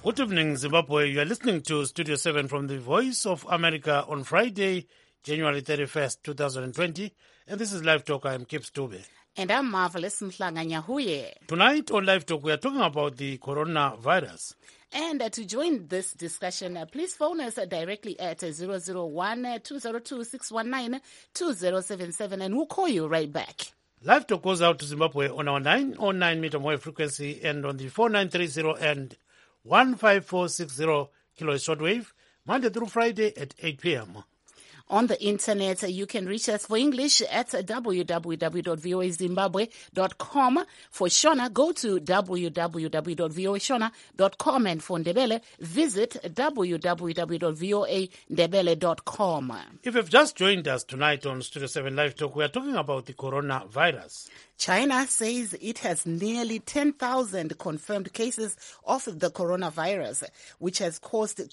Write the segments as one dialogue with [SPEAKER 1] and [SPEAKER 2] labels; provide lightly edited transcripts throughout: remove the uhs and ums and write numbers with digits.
[SPEAKER 1] Good evening, Zimbabwe. You are listening to Studio 7 from the Voice of America on Friday, January 31st, 2020. And this is Live Talk. I am Kip Stube.
[SPEAKER 2] And I'm Marvelous Mhlanga Nyahuye.
[SPEAKER 1] Tonight on Live Talk, we are talking about the coronavirus.
[SPEAKER 2] And to join this discussion, please phone us directly at 001-202-619-2077 and we'll call you right back.
[SPEAKER 1] Live Talk goes out to Zimbabwe on our 909 meter wave frequency and on the 4930 and 15460 kilohertz shortwave, Monday through Friday at 8 p.m.
[SPEAKER 2] On the internet, you can reach us for English at www.voazimbabwe.com. For Shona, go to www.voashona.com. And for Ndebele, visit www.voandebele.com.
[SPEAKER 1] If you've just joined us tonight on Studio 7 Live Talk, we are talking about the coronavirus.
[SPEAKER 2] China says it has nearly 10,000 confirmed cases of the coronavirus, which has caused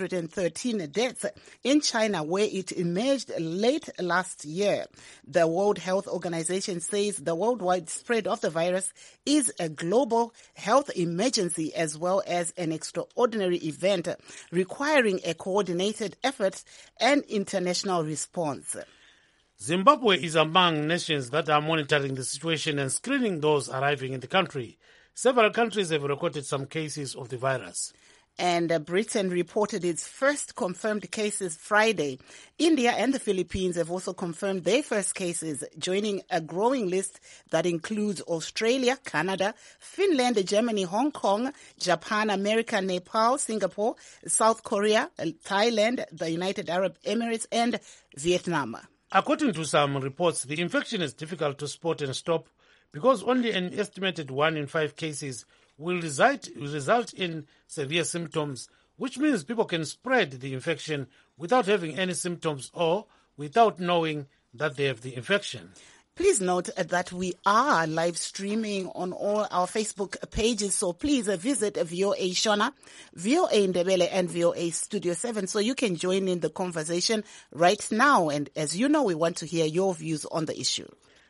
[SPEAKER 2] 213 deaths in China, where it emerged late last year. The World Health Organization says the worldwide spread of the virus is a global health emergency as well as an extraordinary event requiring a coordinated effort and international response.
[SPEAKER 1] Zimbabwe is among nations that are monitoring the situation and screening those arriving in the country. Several countries have recorded some cases of the virus.
[SPEAKER 2] And Britain reported its first confirmed cases Friday. India and the Philippines have also confirmed their first cases, joining a growing list that includes Australia, Canada, Finland, Germany, Hong Kong, Japan, America, Nepal, Singapore, South Korea, Thailand, the United Arab Emirates, and Vietnam.
[SPEAKER 1] According to some reports, the infection is difficult to spot and stop because only an estimated 1 in 5 cases will result in severe symptoms, which means people can spread the infection without having any symptoms or without knowing that they have the infection.
[SPEAKER 2] Please note that we are live streaming on all our Facebook pages, so please visit VOA Shona, VOA Ndebele, and VOA Studio 7 so you can join in the conversation right now. And as you know, we want to hear your views on the issue.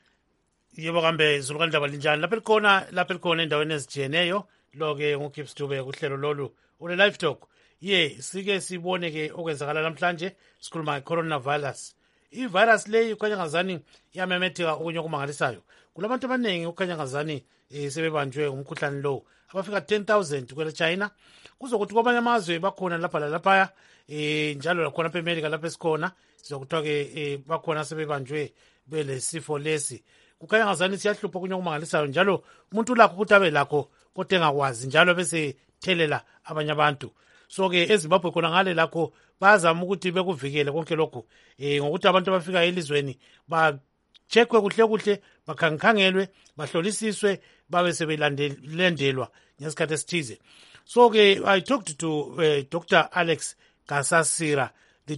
[SPEAKER 1] Yebo kambe zulukanindaba linjani lapha likhona endaweni ezijiyeneyo lo ke nguKip Stube kuhlelo lolu une live talk sike sibone ke okwenzakala namhlanje sikhuluma nge-coronavirus. I-virus leyi ukhanya ngazani iyamemetheka okunye okumangalisayo. Kulabantu abaningi ukhanya ngazani sebebanjwe umkhuhlane lo abafika 10,000 kwele China. Kuzokuthi kwamanye amazwe bakhona lapha lalaphaya njalo lakhona lapha eMelika lapha esikhona sizokuthiwa ke bakhona sebebanjwe bele sifo lesi. Kukhanya ngazani siyahlupha okunye okumangalisayo njalo umuntu lakho ukuthi abe lakho kodwa engakwazi njalo bese thelela abanye abantu. So ke eZimbabwe khona ngale lakho bazama ukuthi bekuvikele konke lokho ngokuthi abantu abafika elizweni ba-checkwe kuhle bakhangkhangelwe bahlolisiswe babe sebelandelwa ngesikhathi esithize. So ke I talked to Dr. Alex Gasasira, the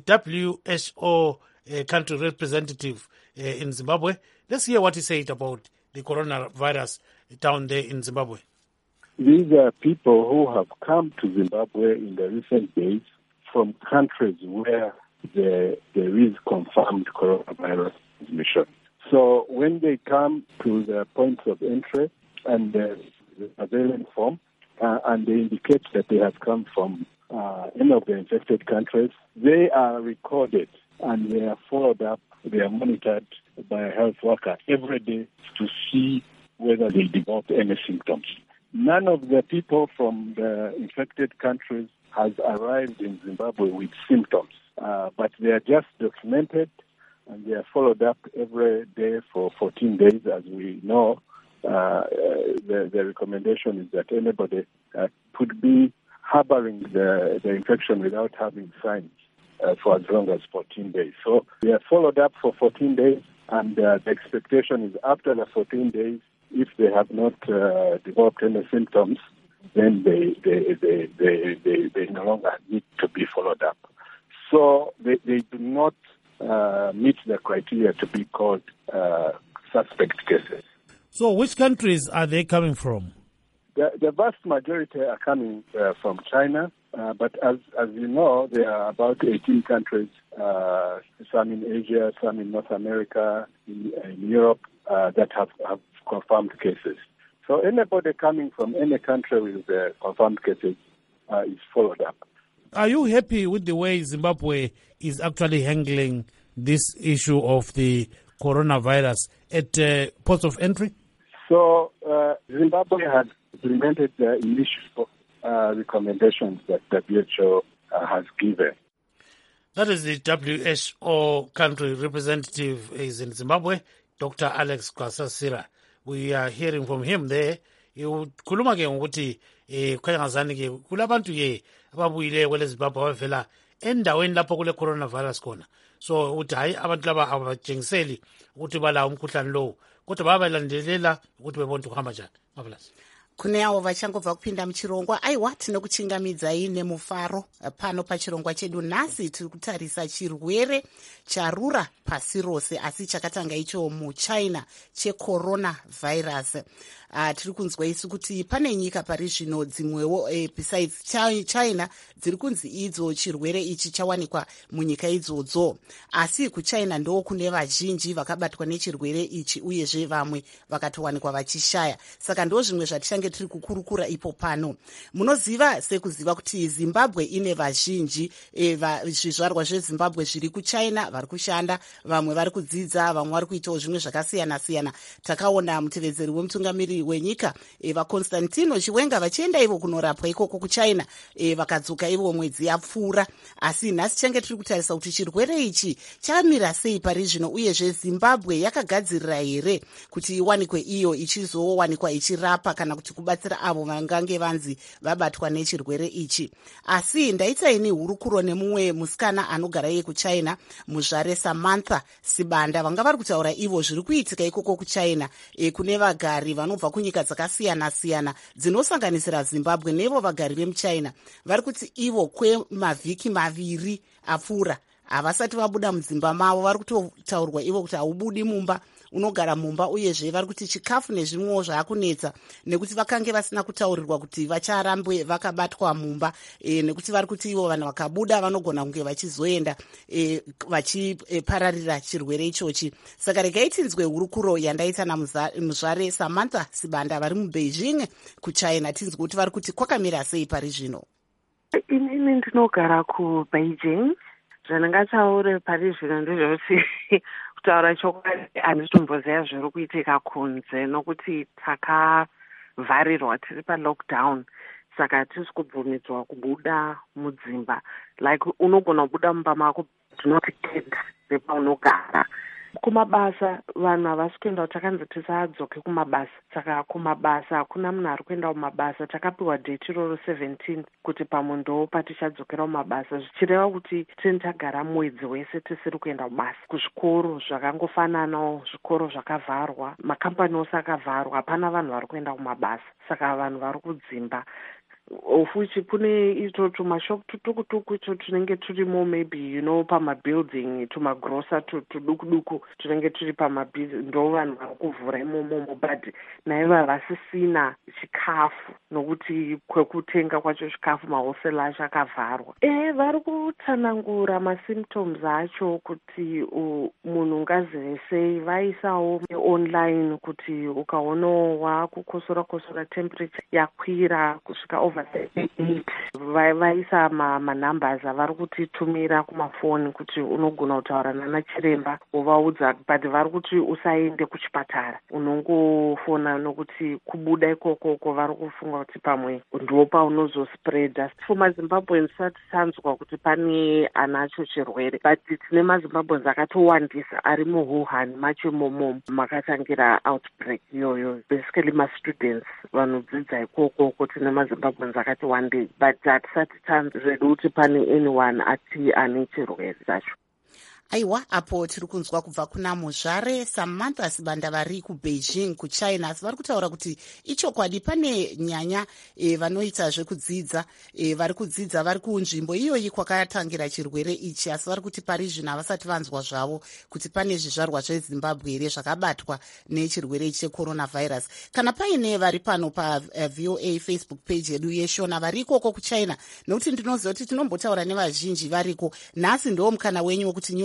[SPEAKER 1] WHO country representative in Zimbabwe. Let's hear what he said about the coronavirus down there in Zimbabwe.
[SPEAKER 3] These are people who have come to Zimbabwe in the recent days from countries where there is confirmed coronavirus transmission. So when they come to the points of entry and the surveillance form, and they indicate that they have come from any of the infected countries, they are recorded and they are followed up, they are monitored by a health worker every day to see whether they develop any symptoms. None of the people from the infected countries has arrived in Zimbabwe with symptoms, but they are just documented and they are followed up every day for 14 days. As we know, the recommendation is that anybody could be harboring the infection without having signs for as long as 14 days. So they are followed up for 14 days, and the expectation is after the 14 days, if they have not developed any symptoms, then they no longer need to be followed up. So they do not meet the criteria to be called suspect cases.
[SPEAKER 1] So which countries are they coming from?
[SPEAKER 3] The vast majority are coming from China, but as you know, there are about 18 countries, some in Asia, some in North America, in Europe, that have confirmed cases. So anybody coming from any country with confirmed cases is followed up.
[SPEAKER 1] Are you happy with the way Zimbabwe is actually handling this issue of the coronavirus at ports of entry?
[SPEAKER 3] So Zimbabwe had implemented the initial recommendations that WHO has given.
[SPEAKER 1] That is the WHO country representative is in Zimbabwe, Dr. Alex Kwasasira. We are hearing from him there. Kuluma ke ngokuthi khanyazani ke kulabantu ke ababuyile kwele Zimbabwe abavela endaweni lapho kule coronavirus khona. So uthi hayi abantu laba abajengiseli ukuthi bala umkhuhlane lo kodwa babalandelela ukuthi bebona ukuhamba njani. Mabulasi.
[SPEAKER 2] Kune avo vachangobva kupinda muchirongwa aiwa tinokuchingamidzai nemufaro pano pachirongwa chedu. Nhasi tiri kutarisa chirwere charura pasi rose asi chakatanga icho muchina checoronavirus. Tiri kunzwa isu kuti pane nyika pari zvino dzimwewo besides China dziri kunzi idzo chirwere ichi chawanikwa munyika idzodzo, asi kuchina ndo kune vazhinji vakabatwa nechirwere ichi uyezve vamwe vakatowanikwa vachishaya. Saka ndo zvimwe zvatichange tiri kukurukura ipo pano. Munoziva sekuziva kuti Zimbabwe ine vazhinji zvizvarwa zveZimbabwe zviri kuchina vari kushanda, vamwe vari kudzidza, vamwe vari kuitawo zvimwe zvakasiyana siyana. Takaona mutevedzeri wemutungamiri wenyika vaConstantino Chiwenga vachienda ivo kunorapwa ikoko kuchina vakadzoka ivo mwedzi yapfuura. Asi nhasi change tiri kutarisa kuti chirwere ichi chamira sei pari zvino uyezve Zimbabwe yakagadzirira here kuti iwanikwe iyo ichizowanikwa ichirapa kana kuti kubatsira avo vangange vanzi vabatwa nechirwere ichi. Asi ndaita ini hurukuro nemumwe musikana anogara iye kuchina, muzvare Samantha Sibanda, vanga vari kutaura ivo zviri kuitika ikoko kuchina kune vagari vanobva kunyika dzakasiyana siyana dzinosanganisira Zimbabwe nevo vagari vemuchina. Vari kuti ivo kwemavhiki maviri apfuura havasati vabuda mudzimba mavo. Vari kutotaurwa ivo kuti haubudi mumba, unogara mumba, uyezve vari kuti chikafu nezvimwewo zvaakunetsa nekuti vakange vasina kutaurirwa kuti vacharambwe vakabatwa mumba, nekuti vari kuti ivo vanhu vakabuda vanogona kunge vachizoenda vachipararira chirwere ichochi. Saka regai tinzwe hurukuro yandaita namuzvare Samantha Sibanda vari muBeijing kuchina, tinzwe kuti vari kuti kwakamira sei pari zvino.
[SPEAKER 4] Inini ndinogara kuBeijing. Zvandingataure pari zvino ndezvekuti kutaura chokwadi handitomboziva zviri kuitika kunze nokuti takavharirwa, tiri palockdown, saka hatisi kubvumidzwa kubuda mudzimba. Like unogona kubuda mumba mako not kid nepaunogara. Kumabasa vanhu havasi kuenda, takanzi tisadzoke kumabasa, saka kumabasa hakuna munhu ari kuenda kumabasa. Takapiwa date iroro 17 kuti pamundo patichadzokera kumabasa, zvichireva kuti tini tagara mwedzi wese tisiri kuenda kubasa. Kuzvikoro zvakangofananawo, zvikoro zvakavharwa, makambani ose akavharwa, hapana vanhu vari kuenda kumabasa, saka vanhu vari kudzimba. Ofuchi kune ito tumashopu tutukutuku ito tunenge turimo maybe pamabuilding, tumagrosa tudukuduku tunenge turi pamabuilding, ndo vanhu vari kuvhura imomo, but naivo havasisina chikafu nokuti kwekutenga kwacho chikafu mahostel acho akavharwa. Vari kutsanangura masymptoms acho kuti munhu ungazive sei. Vaisawo online kuti ukaonowa kukosora temperature yakwira kusvika over 38, vaisa manumbers avari kutitumira kumafoni kuti unogona kutaura nana chiremba wovaudza, but vari kuti usaende kuchipatara, unongofona nokuti kubuda ikoko vari kufunga kuti pamwe ndo paunozospreada. For maZimbabweans tisati tanzwa kuti pane anacho chirwere, but tine maZimbabweans akatowandisa ari muWuhan macho imomo makatangira outbreak iyoyo. Basically mastudents vanodzidza ikoko tine maZimbabweans akati wandei, but hatisati tanzwa zvedu kuti pane anyone ati ane chirwere chacho.
[SPEAKER 2] Aiwa, apo tiri kunzwa kubva kuna muzvare Samantha Sibanda vari kuBeijing kuchina, asi vari kutaura kuti ichokwadi pane nyanya vanoita zvekudzidza, vari kudzidza vari kunzvimbo iyoyi kwakatangira chirwere ichi, asi vari kuti pari zvino havasati vanzwa zvavo kuti pane zvizvarwa zveZimbabwe here zvakabatwa nechirwere ichi checoronavirus. Kana paine vari pano paVOA Facebook page yedu yeshona vari ikoko kuchina, nokuti ndinoziva kuti tinombotaura nevazhinji variko, nhasi ndo mukana wenyu wekuti nyora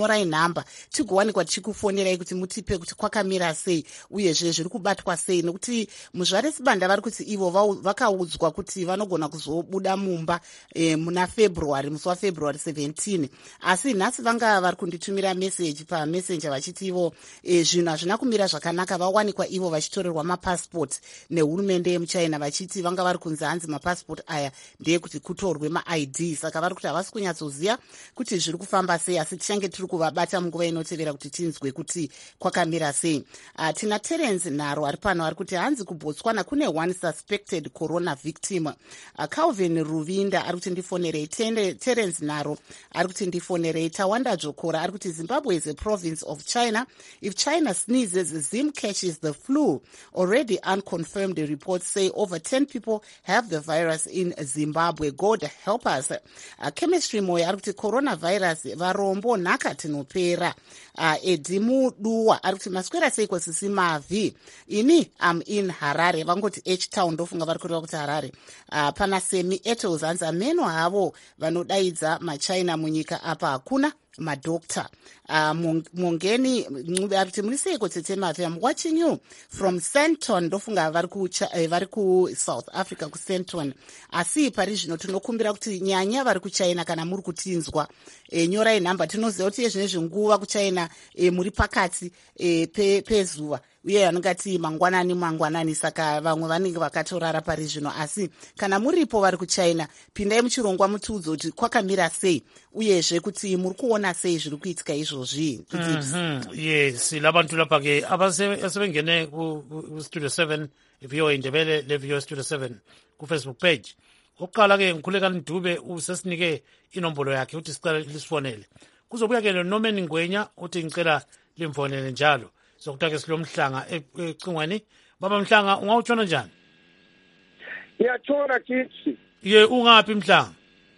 [SPEAKER 2] nyorai nhamba tigowanikwa tichikufonerai kuti mutipe kuti kwakamira sei uyezve zviri kubatwa sei, nekuti muzvaresibanda vari kuti ivo vakaudzwa kuti vanogona kuzobuda mumba muna February, musi waFebruary 17, asi nhasi vanga vari kunditumira meseji pamessenger vachiti ivo zvinhu hazvina kumira zvakanaka, vawanikwa ivo vachitorerwa mapassport nehurumende yemuchina vachiti vanga vari kunzi hanzi mapassport aya ndeyekuti kutorwe maID, saka vari kuti havasi kunyatsoziva kuti zviri kufamba sei, asi tichange tiri kuvabata munguva inotevera kuti tinzwe kuti kwakamira sei. Tina Terence Nharo ari pano ari kuti hanzi kuBotswana kune one suspected corona victim. Calvin Ruvinda ari kuti ndifonerei. Terence Nharo ari kuti ndifonerei. Tawanda Jokora ari kuti Zimbabwe is a province of China. If China sneezes, Zim catches the flu. Already unconfirmed reports say over 10 people have the virus in Zimbabwe. God help us. Chemistry Moya ari kuti coronavirus varombo nhaka tinopera. Edimu Duwa ari kuti maswera sei kwasisi mavi. Ini am in Harare. Vangoti H-Town ndofunga vari kureva kuti Harare. Pana Semi Etos hanzi ameno havo vanodaidza machina munyika apa hakuna madokta. Mungeni ari kuti muri seiko tete mavi. I'm watching you from Sandton. Ndofunga vari ku South Africa ku Sandton. Asi pari zvino tinokumbira kuti nyanya vari kuchina kana muri kutinzwa nyorai nhamba tinoziva kuti yezvinezvi nguva kuchina muri pakati pezuva uye anongati mangwanani, saka vamwe vanenge vakatorara pari zvino, asi kana muripo vari kuchina pindai muchirongwa mutiudze kuti kwakamira sei uyezve kuti muri kuona sei zviri kuitika izvozvi.
[SPEAKER 1] Yes, labantu lapha ke asebengene ku Studio 7 iVO Indebele leVO Studio 7 ku Facebook page. Oqala ke ngikhuleka Ndube usesinike inombolo yakhe uthi sicela lisifonele. Kuzobuya ke noMeni Ngwenya uthi ngicela limfonele njalo. Sokutake silomhlanga ecingweni. Baba Mhlanga ungawutshona njani?
[SPEAKER 5] Ngiyatshona kithi.
[SPEAKER 1] Ye ungaphi Mhlanga?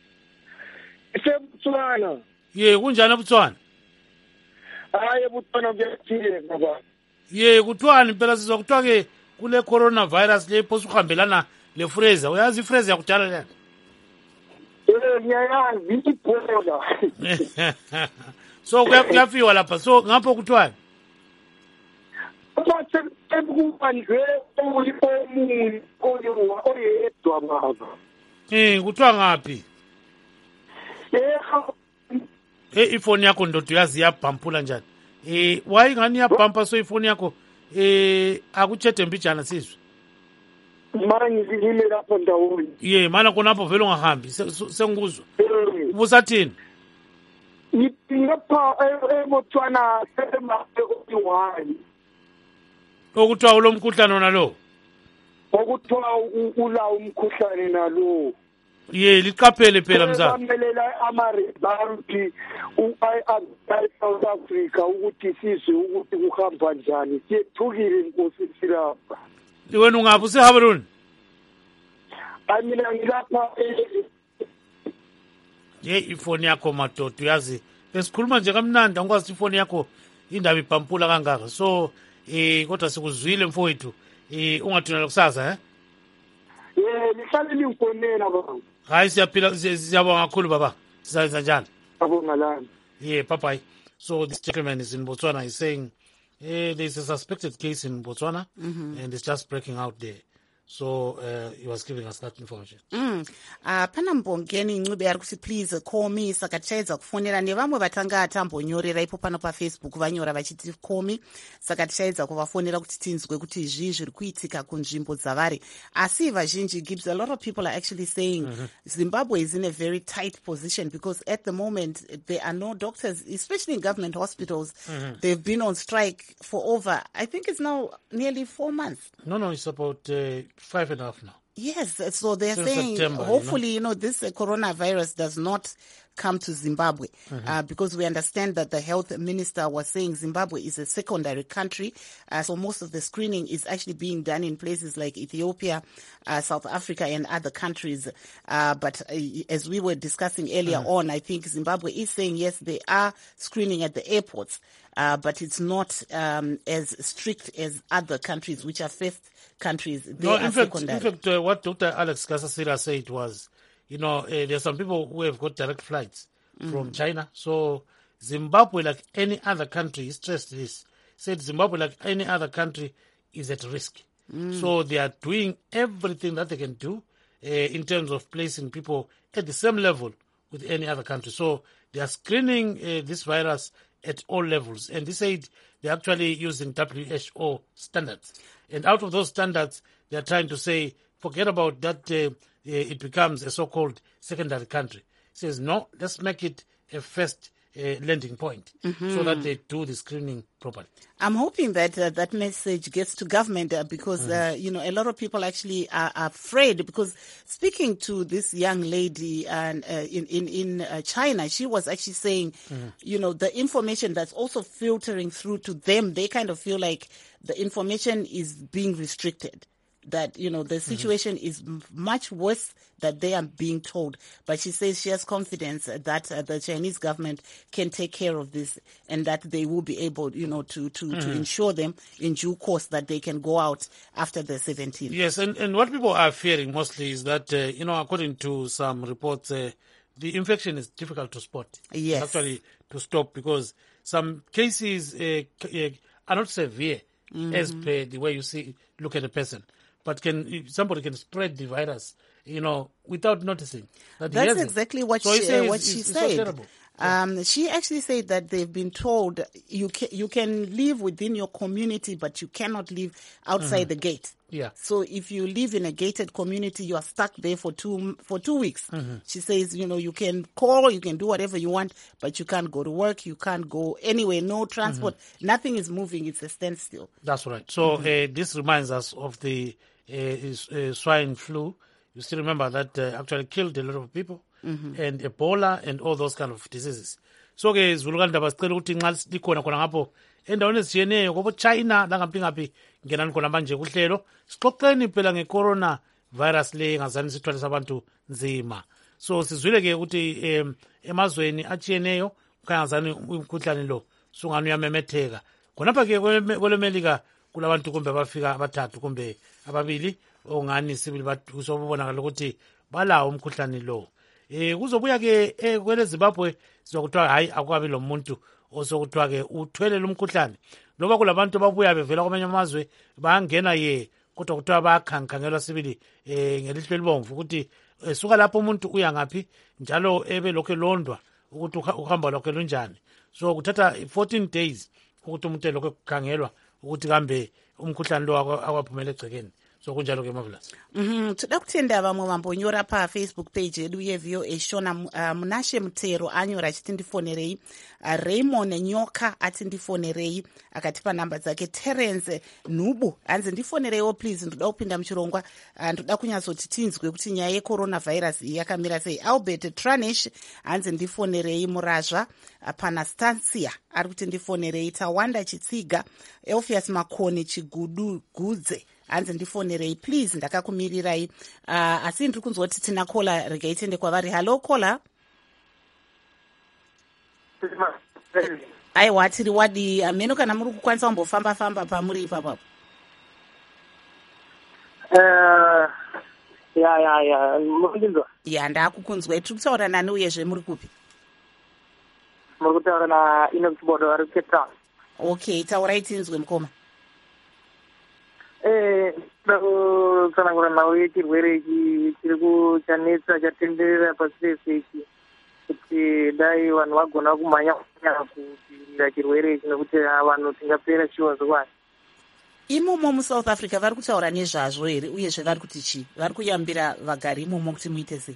[SPEAKER 5] eBotswana.
[SPEAKER 1] Ye kunjani eBotswana?
[SPEAKER 5] Hayi eBotswana kuyathile baba.
[SPEAKER 1] Ye kuthiwani impela sizwa kuthiwa ke kule coronavirus le phosa ukuhambelana le Fraser. Uyazi iFraser yakudala le?
[SPEAKER 5] Ngiyayazi ibhola.
[SPEAKER 1] So kuyafiwa lapha. So ngapho kuthiwani?
[SPEAKER 5] Bathiekuba nje omunye oyedwa baba.
[SPEAKER 1] Kuthiwa ngaphi? Ifoni yakho ndodo yazi iyabhampula njani? Why ngani iyabhampa so ifoni yakho akuthethe mbijana sizwe?
[SPEAKER 5] Mara ngizilile lapho ndawoni.
[SPEAKER 1] Ye mana khonapho vele ungahambi sengikuzwa. Ubusathini?
[SPEAKER 5] Ngipha eBotswana semafe oyi.
[SPEAKER 1] Okuthiwa ulo mkhuhlane nalo?
[SPEAKER 5] Okuthiwa ula umkhuhlane nalo.
[SPEAKER 1] Ye liqaphele phela mzala.
[SPEAKER 5] Bamelela ama-result South Africa ukuthi sizwe ukuthi kuhamba njani. Siyethukile inkosi silapha.
[SPEAKER 1] Wena ungaphi useHaberun?
[SPEAKER 5] Mina ngilapha
[SPEAKER 1] ye ifoni yakho madodo uyazi besikhuluma nje kamnandi angikwazi ifoni yakho indaba ibhampula kangaka. So kodwa sikuzwile mfowethu ungathunela kusasa
[SPEAKER 5] lihlale lingifonela baba.
[SPEAKER 1] Hayi siyaphila siyabonga kakhulu baba. Sizayenza njalo.
[SPEAKER 5] Abonga lana.
[SPEAKER 1] Yeah, bye. So this gentleman is in Botswana. He's saying there's a suspected case in Botswana and it's just breaking out there. So he was giving us that information.
[SPEAKER 2] Pana Mbongeni Ncube ari kuti please call me, saka tichaedza kufonera nevamwe vatanga tambonyorera ipo pano paFacebook vanyora vachiti call me, saka tichaedza kuvafonera kuti tinzwe kuti zvii zviri kuitika kunzvimbo dzavari. Asi vazhinji Gibbs, a lot of people are actually saying Zimbabwe is in a very tight position because at the moment there are no doctors, especially in government hospitals. They've been on strike for over, I think it's now nearly 4 months.
[SPEAKER 1] No, it's about 5.5 now.
[SPEAKER 2] Yes, so they're
[SPEAKER 1] Since
[SPEAKER 2] saying
[SPEAKER 1] September,
[SPEAKER 2] hopefully, this coronavirus does not come to Zimbabwe because we understand that the health minister was saying Zimbabwe is a secondary country. So most of the screening is actually being done in places like Ethiopia, South Africa and other countries. But as we were discussing earlier on, I think Zimbabwe is saying, yes, they are screening at the airports, but it's not as strict as other countries, which are first countries. They are
[SPEAKER 1] in
[SPEAKER 2] secondary.
[SPEAKER 1] fact, what Dr. Alex Gasasira said was, there's some people who have got direct flights from China, so Zimbabwe, like any other country, he stressed this, said Zimbabwe, like any other country, is at risk. So they are doing everything that they can do in terms of placing people at the same level with any other country. So they are screening this virus at all levels. And they said they're actually using WHO standards. And out of those standards, they are trying to say, forget about that it becomes a so-called secondary country. It says, no, let's make it a first landing point so that they do the screening properly.
[SPEAKER 2] I'm hoping that that message gets to government because, you know, a lot of people actually are afraid because speaking to this young lady and in China, she was actually saying, you know, the information that's also filtering through to them, they kind of feel like the information is being restricted. That, you know, the situation is much worse than they are being told. But she says she has confidence that the Chinese government can take care of this and that they will be able, you know, to ensure them in due course that they can go out after the 17th.
[SPEAKER 1] Yes, and what people are fearing mostly is that, you know, according to some reports, the infection is difficult to spot.
[SPEAKER 2] Yes.
[SPEAKER 1] Actually, to stop because some cases are not severe as per the way you look at a person. But somebody can spread the virus, you know, without noticing.
[SPEAKER 2] That's exactly what she said.
[SPEAKER 1] So terrible.
[SPEAKER 2] She actually said that they've been told you can live within your community, but you cannot live outside the gate.
[SPEAKER 1] Yeah.
[SPEAKER 2] So if you live in a gated community, you are stuck there for 2 weeks. She says, you know, you can call, you can do whatever you want, but you can't go to work, you can't go anywhere, no transport, nothing is moving. It's a standstill.
[SPEAKER 1] That's right. So this reminds us of the swine flu. You still remember that actually killed a lot of people, and Ebola and all those kind of diseases. So ke Zulukandaba sicela ukuthi nxa likhona khona ngapho endaweni ezijiyeneyo kobo China langaphi ngenani khona manje kuhlelo sixoxeni phela ngecorona virus le ngazani sithwalisa abantu nzima. So sizwile ke ukuthi emazweni ajiyeneyo kangazani umkhuhlane lo sungani uyamemetheka. Khonapha ke kwelemelika kulabantu kumbe bafika abathathu kumbe ababili ongani sibili sobonakala ukuthi balawo umkhuhlane lo. Kuzobuya ke kwele Zimbabwe sizokuthiwa hayi akwabi lo muntu osokuthiwa ke uthwele lo mkhuhlane loba kulabantu babuya bevela kwamanye amazwe bangena kodwa kuthiwa bayakhangelwa sibili ngelihlo elibomvu ukuthi suka lapho umuntu uya ngaphi njalo ebe lokho elondwa ukuthi uhamba lokho lunjani. So kuthatha 14 days ukuthi umuntu lokho kukhangelwa ukuthi kambe umkhuhlane lo akwaphumela egcekeni. So kunjalo ke Marvelous.
[SPEAKER 2] Toda kutenda vamwe vambonyora Facebook page yedu yeVOA Shona Munashe Mutero anyora achiti ndifonerei, Raymond Nyoka ati ndifonerei akatipa namba dzake, Terence Nubu anzi ndifonereiwo please ndoda kupinda muchirongwa ndoda kunyatsoti tinzwe kuti nyaya yecoronavirus yakamira sei. Albert Tranish anzi ndifonerei, Murazva Panastancia ari kuti ndifonerei, Tawanda Chitsiga, Elfias Makoni Chigudu Gudze hanzi ndifonerei please ndakakumirirai. Asi ndiri kunzoti tina kola regai tiende kwavari. Hello kola. Aiwa tiri wadi meno kana muri kukwanisa kumbofamba famba pamuri ipapapo. Ya ndakukunzwa. Tiri kutaura nani uyezve muri kupi?
[SPEAKER 5] Muri kutaura na Enoch Bodo ari Cape Town.
[SPEAKER 2] Okay, taurai tinzwe mukoma.
[SPEAKER 5] Tsanangura nhau yechirwere ichi chiri chanetsa chatenderera pasi rese ichi kuti dai vanhu vagona kumhanya kudzivirira chirwere ichi nekuti vanhu tingapera chiwa zuwani.
[SPEAKER 2] Imomo muSouth Africa vari kutaura nezvazvo here uyezve vari kuti chii? Vari kuyambira vagari imomo kuti muite sei?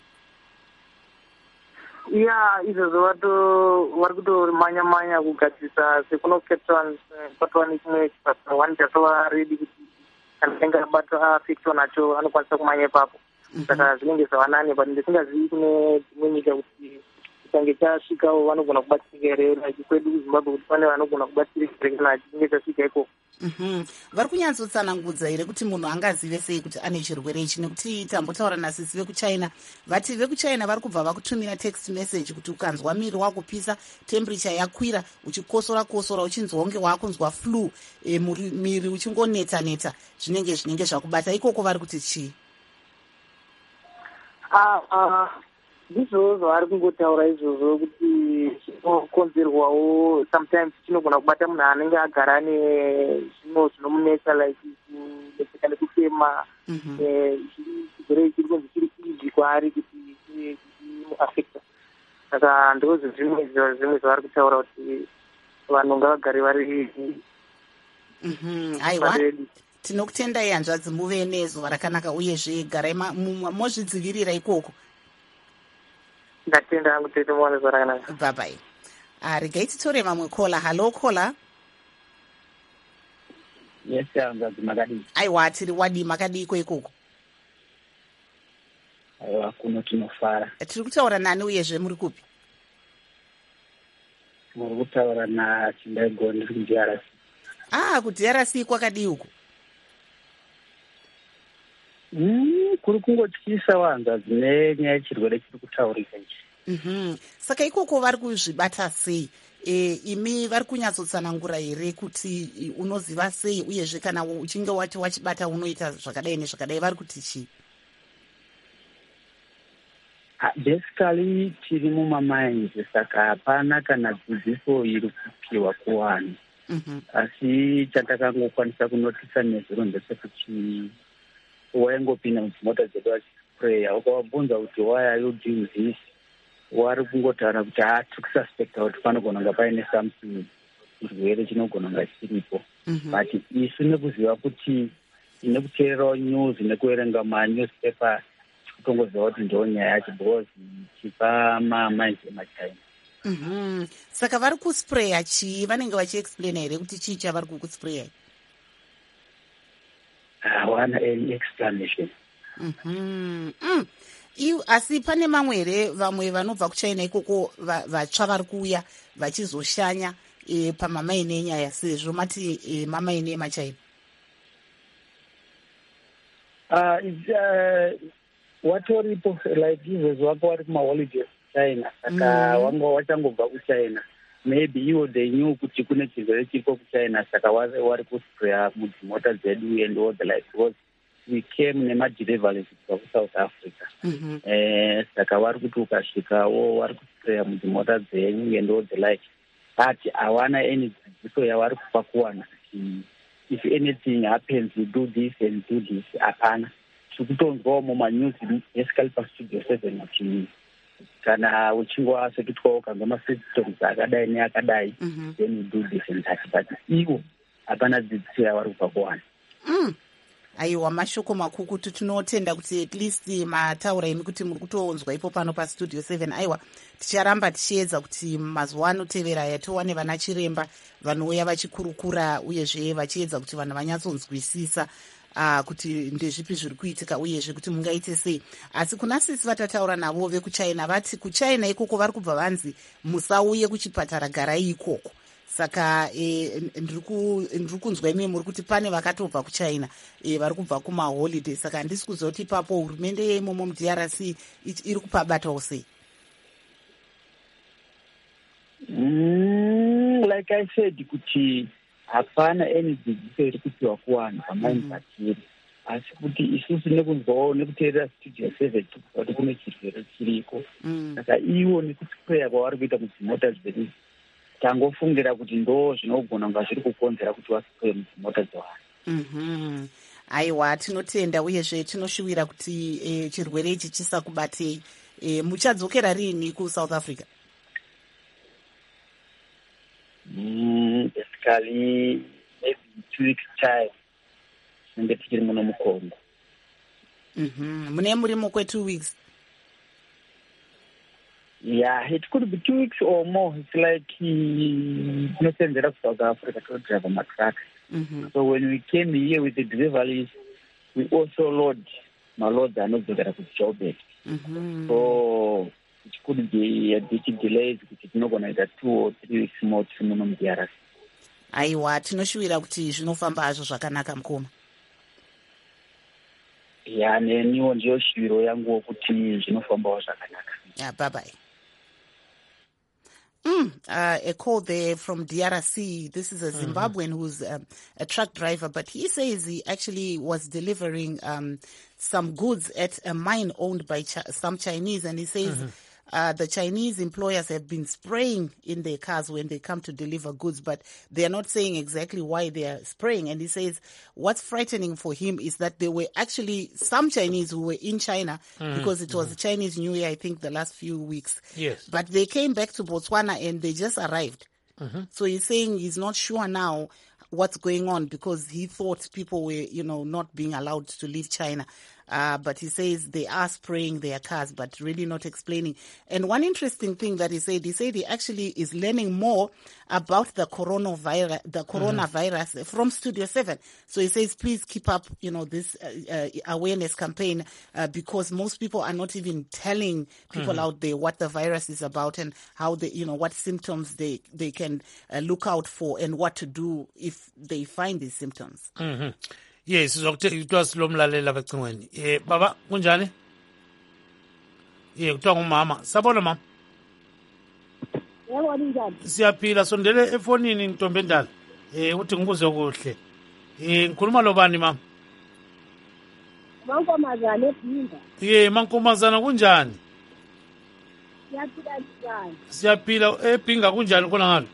[SPEAKER 5] Ya izvozvo vari kutomanya kugadzisa sekuno Cape Town patova nechimwe chibasa 1 chatova redi kuti kana enga abata afectwa nacho anokwanisa kumanya ipapo. Saka zvinenge zvavanani but ndisingazivi kune dzimwe nyika kuti chikange chasvikawo vanogona kubatsirika here. Like kwedu kuZimbabwe kuti pane vanogona kubatsirika here kana chinenge chasvika ikoko.
[SPEAKER 2] Vari kunyatsotsanangudza here kuti munhu angazive sei kuti ane chirwere ichi? Nekuti tambotaura nasisi vekuchina vati vekuchina vari kubva vakutumira text message kuti ukanzwa miri wakupisa, temperature yakwira, uchikosora uchinzwa unge wakunzwa flu, miri uchingoneta zvinenge zvakubata ikoko vari kuti chii?
[SPEAKER 5] ndizvo zvavari kungotaura izvozvo kuti zvinokonzerwawo sometimes chinogona kubata munhu anenge agara nezvino zvinomunetsa like kunetseka nekufema chirwere chiri kunzi chiri easy kwaari kuti muafecta. Saka ndozvo zvimwe zvavari kutaura kuti vanhu ngavagare vari
[SPEAKER 2] aiwa tinokutendai hanzvadzi muve nezuva rakanaka uyezve garai mozvidzivirira ikoko.
[SPEAKER 5] Ndatenda hangu tete muwane zuva rakanaka.
[SPEAKER 2] Bye-bye. Regai titore mamwe kola. Hello kola.
[SPEAKER 6] Yes hanzvadzi makadii?
[SPEAKER 2] Aiwa tiri wadi makadii ikoko?
[SPEAKER 6] Aiwa kuno tinofara.
[SPEAKER 2] Tiri kutaura nani uyezve muri kupi?
[SPEAKER 6] Muri kutaura naChindaigo ndiri kuDRC.
[SPEAKER 2] kuDRC kwakadii uko?
[SPEAKER 6] Kuri kungotyisa hanzvadzi nenyaya yechirwere chiri kutaurika ichi.
[SPEAKER 2] Saka ikoko vari kuzvibata sei? Imi vari kunyatsotsanangura here kuti unoziva sei uyezve kana uchinge wati wachibata unoita zvakadai nezvakadai vari kuti chii?
[SPEAKER 6] Basically tiri mumamines saka hapana kana dzidziso iri kupiwa kuvanhu. Asi chandakangokwanisa kunotisa nezviro ndechekuti waingopinda mudzimota dzedu vachipureya ukavabvunza kuti why are you doing this, wari kungotaura kuti tiri kususpecta kuti panogona kunga paine something chirwere chinogona kunga chiripo. But isu nekuziva kuti nekuteererawo news nekuverenga manewspaper tikutongoziva kuti ndo nyaya yacho because chipa mamainzi emaChina.
[SPEAKER 2] Saka vari kuspreya chii? Vanenge vachiexplaina here kuti chii chavari kukuspreya?
[SPEAKER 6] Hawana any explanation.
[SPEAKER 2] Asi pane mamwe here vamwe vanobva kuChina ikoko vatsva vari kuuya vachizoshanya pamamaini enyaya sezvo mati mamaini emaChina?
[SPEAKER 6] Watoripo like izvezvo wako wari kumaholidays kuChina saka wanga wachangobva kuChina maybe iwo they knew kuti kune chirwere chiripo kuChina saka wari kuspreya mudzimota dzedu and all the like because we came nemadeliveries kubva kuSouth Africa. Saka vari kuti ukasvikawo vari kuspreya mudzimota dzenyu and all the like but hawana any dzidziso yavari kupa kuvanhu kuti if anything happens you do this and do this. Hapana. Tikutonzwawo mumanews basically paStudio 7 kuti kana uchinge wasvekitwawo kanga masymptoms akadai neakadai then you do this and that but iwo hapana dzidziso yavari kupa kuvanhu.
[SPEAKER 2] Aiwa mashoko makukutu tinotenda kuti at least mataura imi kuti muri kutoonzwa ipo pano paStudio 7. Aiwa ticharamba tichiedza kuti mazuva anotevera aya towane vana chiremba vanouya vachikurukura uyezve vachiedza kuti vanhu vanyatsonzwisisa kuti ndezvipi zviri kuitika uyezve kuti mungaite sei. Asi kuna sisi vatataura navo vekuChina vati kuChina ikoko vari kubva vanzi musauye kuchipatara garai ikoko. Saka ndiri kunzwa imi muri kuti pane vakatobva kuChina vari kubva kumaholiday saka handisi kuziva kuti ipapo hurumende yeimomo muDRC iri kupabatawo sei.
[SPEAKER 6] Like I said kuti hapana any dzidziso iri kupiwa kuvanhu pamaini patiri asi kuti isusu nekunzwawo nekuteerera Studio 7 kuti kune chirwere chiriko saka iwo nekuspreya kwavari kuita mudzimota dzedu tangofungira kuti ndo zvinogona kunga zviri kukonzera kuti waspreye mudzimota dzevanhu.
[SPEAKER 2] Aiwa tinotenda uyezve tinoshuvira kuti chirwere ichi chisakubatei. Muchadzokera rini kuSouth Africa?
[SPEAKER 6] Basically maybe 2 weeks time tinenge tichiri muno muCongo.
[SPEAKER 2] Mune murimo kwe2 weeks?
[SPEAKER 6] Yeah, it could be 2 weeks or more. It's like tinotenzera kuSouth Africa to drive my truck. So when we came here with the deliveries, we also load maloads anodzokera kuJoburg. So it could be a bit delays kuti tinogona kuita 2 or 3 weeks more tiri muno muDRC.
[SPEAKER 2] Aiwa tinoshuvira kuti zvinofamba hazvo zvakanaka mukoma.
[SPEAKER 6] Yeah, neniwo ndiyo shuviro yanguwo kuti zvinofambawo zvakanaka.
[SPEAKER 2] Bye bye. A call there from DRC. This is a Zimbabwean who's a truck driver, but he says he actually was delivering some goods at a mine owned by some Chinese, and he says the Chinese employers have been spraying in their cars when they come to deliver goods, but they are not saying exactly why they are spraying. And he says what's frightening for him is that there were actually some Chinese who were in China because it was the Chinese New Year, I think, the last few weeks.
[SPEAKER 1] Yes.
[SPEAKER 2] But they came back to Botswana and they just arrived. So he's saying he's not sure now what's going on because he thought people were, not being allowed to leave China. But he says they are spraying their cars, but really not explaining. And one interesting thing that he said he actually is learning more about the coronavirus from Studio 7. So he says, please keep up, this awareness campaign, because most people are not even telling people out there what the virus is about and how they, what symptoms they can look out for and what to do if they find these symptoms.
[SPEAKER 1] Yes, kuthiwa silomlalela becingweni. Baba kunjani? Kuthiwa ngumama. Sabona mama.
[SPEAKER 7] Yebo njani?
[SPEAKER 1] Siyaphila, sondele efonini Ntombi Endala. Uthi ngibuze kuhle. Ngikhuluma lobani mama?
[SPEAKER 7] Mankomazana eBhinga.
[SPEAKER 1] Mankomazana kunjani?
[SPEAKER 7] Siyaphila njani?
[SPEAKER 1] Siyaphila eBhinga kunjani khona ngalo?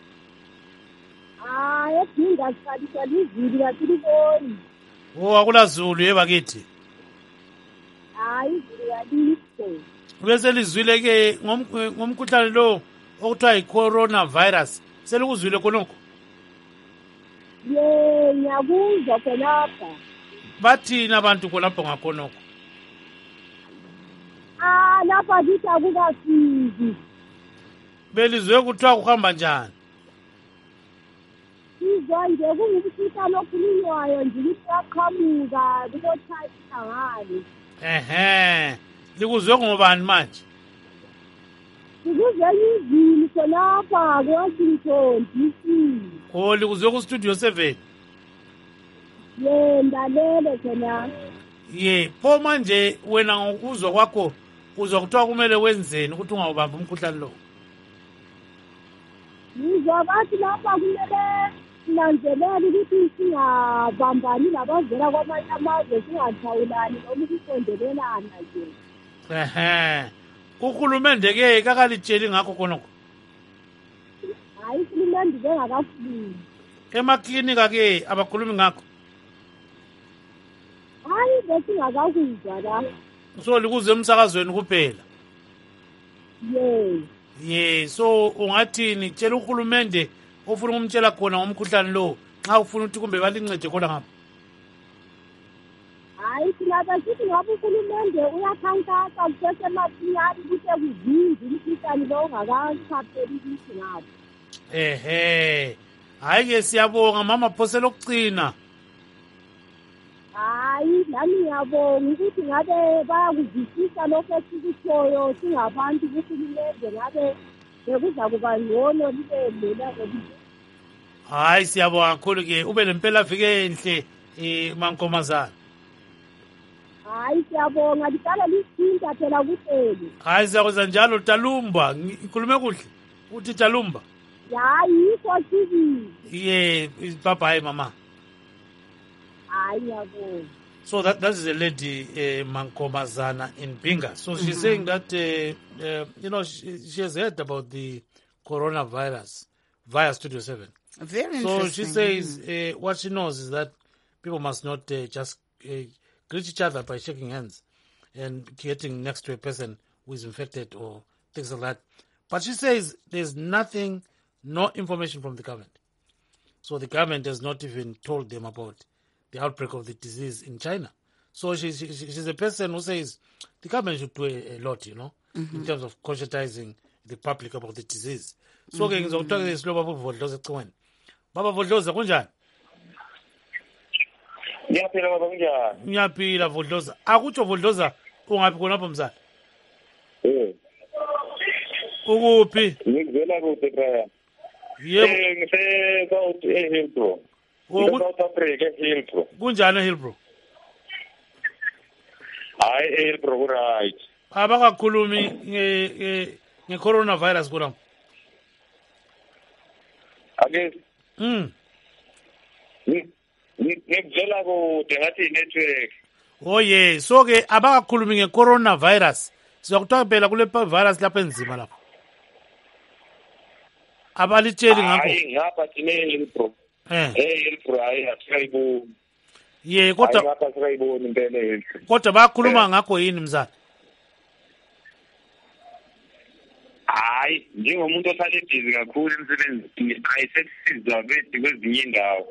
[SPEAKER 7] eBhinga siqalisa izulu kakhulu.
[SPEAKER 1] Akulazulu yebakithi.
[SPEAKER 7] Izulu yalise.
[SPEAKER 1] Bese lizwile ke ngomkhuhlane lo okuthiwa yi-coronavirus. Selikuzwile khonokho?
[SPEAKER 7] Ngiyakuzwa khonapha.
[SPEAKER 1] Bathini abantu khonapho ngakhonokho?
[SPEAKER 7] Lapha kithi akukafiki.
[SPEAKER 1] Belizwe kuthiwa kuhamba njani?
[SPEAKER 7] Izwa nje kungumkhuhlane okhulunywayo nje ukuthi uyaqhamuka kuboThailand ngale.
[SPEAKER 1] Likuzwe ngobani manje?
[SPEAKER 7] Likuzwe izulu khonapha ku-Washington DC.
[SPEAKER 1] Likuzwe ku-Studio 7?
[SPEAKER 7] Ndalele khona.
[SPEAKER 1] Pho manje wena ngokuzwa kwakho uzwa kuthiwa kumele wenzeni ukuthi ungawubambi umkhuhlane lo?
[SPEAKER 7] Ngizwa bathi lapha kumele sinanzelele ukuthi singabambani labavela kwamanye amazwe, singathawulani noma ukusondelelana nje.
[SPEAKER 1] Uhulumende-ke kakalitsheli ngakho khonokho?
[SPEAKER 7] Hayi, uhulumende bengakakhulumi.
[SPEAKER 1] Emaklinika-ke abakhulumi ngakho?
[SPEAKER 7] Hayi, besingakakuzwa la.
[SPEAKER 1] So likuzwe emsakazweni kuphela? So ungathini, tshela uhulumende ofuna ukumtshela khona ngomkhuhlane lo nxa ufuna ukuthi kumbe balincede khona ngapha?
[SPEAKER 7] Hayi, thina besithi ngabe uhulumende uyakhankasa kusesemasinyane ukuthi kuzinze umkhuhlane lo ungakaqhapheli ukuthi ngapha.
[SPEAKER 1] Hayi-ke siyabonga mama, phose lokugcina.
[SPEAKER 7] Hayi, nami ngiyabonga ukuthi ngabe bayakuzwisisa lokho esikuthoyo singabantu kuhulumende, ngabe bekuza kuba ngcono libe lula.
[SPEAKER 1] Hayi, siyabonga kakhulu-ke, ube lempelaviki enhle mankomazana.
[SPEAKER 7] Hayi, siyabonga, lihlala lisinta phela kuhleli.
[SPEAKER 1] Hayi, siyakwenza njalo. Talumba, ngikhulume kuhle uthi Talumba?
[SPEAKER 7] Hayi, yikho sibili.
[SPEAKER 1] Bye-bye mama.
[SPEAKER 7] Hayi, ngiyabonga.
[SPEAKER 1] So that is a lady, Mankomazana in Bhinga. So she's saying that, she has heard about the coronavirus via Studio 7.
[SPEAKER 2] Very interesting.
[SPEAKER 1] So she says what she knows is that people must not just greet each other by shaking hands and getting next to a person who is infected or things like that. But she says there's nothing, no information from the government. So the government has not even told them about the outbreak of the disease in China. So she's a person who says the government should do a lot, in terms of conscientizing the public about the disease. So ke ngizokuthola isilo baba Vodloza ecingweni. Baba Vodloza kunjani?
[SPEAKER 8] Ngiyaphila baba kunjani?
[SPEAKER 1] Ngiyaphila Vodloza. Akutsho Vodloza ungaphi khonapho mzala? Ukuphi?
[SPEAKER 8] Ngivela kude ekhaya. Ngise Hillbrow. South Africa eHillbrow.
[SPEAKER 1] Kunjani eHillbrow?
[SPEAKER 8] Hayi eHillbrow right.
[SPEAKER 1] Abakakhulumi nge-coronavirus khona.
[SPEAKER 8] ake ngikuzela kude ngathi i-network.
[SPEAKER 1] Oye, so ke abakakhulumi nge-coronavirus. Sizakuthiwa phela kule virus lapha enzima lapho. Abalitsheli ngakho.
[SPEAKER 8] Hayi ngapha sine-Hillbrow. Hillbrow hayi asikayiboni.
[SPEAKER 1] Ye kodwa
[SPEAKER 8] ngapha asikayiboni impela Hillbrow.
[SPEAKER 1] Kodwa bayakhuluma ngakho yini mzala?
[SPEAKER 8] Hayi njengomuntu ohlala ebhizi kakhulu emsebenzini ayisesizwa bethi kwezinye indawo.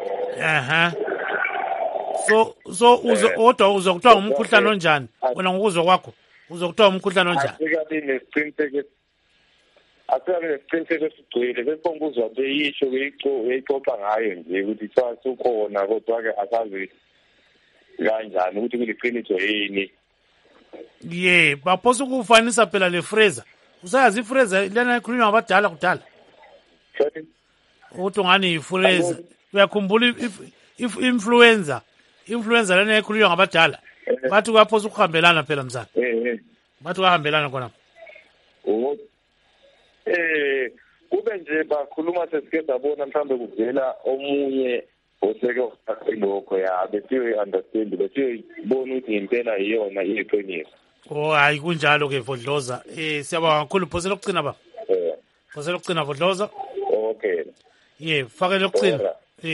[SPEAKER 1] So odwa uzokuthiwa umkhuhlane onjani? Wena ngokuzwa kwakho uzokuthiwa umkhuhlane onjani?
[SPEAKER 8] Asikabi nesiqiniseko esigcwele besonguzwa beyisho beyixoxa ngayo nje ukuthi kuthiwa sukhona kodwa-ke asazi kanjani ukuthi kuliqiniso yini.
[SPEAKER 1] Ye baphosa ukufanisa phela le Fraser. Usayazi iFraser lena ikhulunywa ngabadala kudala. Uthi ngani iFraser. Uyakhumbula influenza lena ikhulunywa ngabadala. Bathi kuyaphosa ukuhambelana phela mzana. Bathi kuyahambelana khona.
[SPEAKER 8] Kube nje bakhuluma sesike sabona mhlambe kuvela omunye oseke lokho ya besiyo understand besiyo bona ukuthi impela iyona iyiqiniso.
[SPEAKER 1] Hayi kunjalo ke Vodloza. Siyabonga kakhulu phose lokucina ba. Phose lokucina Vodloza.
[SPEAKER 8] Okay.
[SPEAKER 1] Fake lokucina.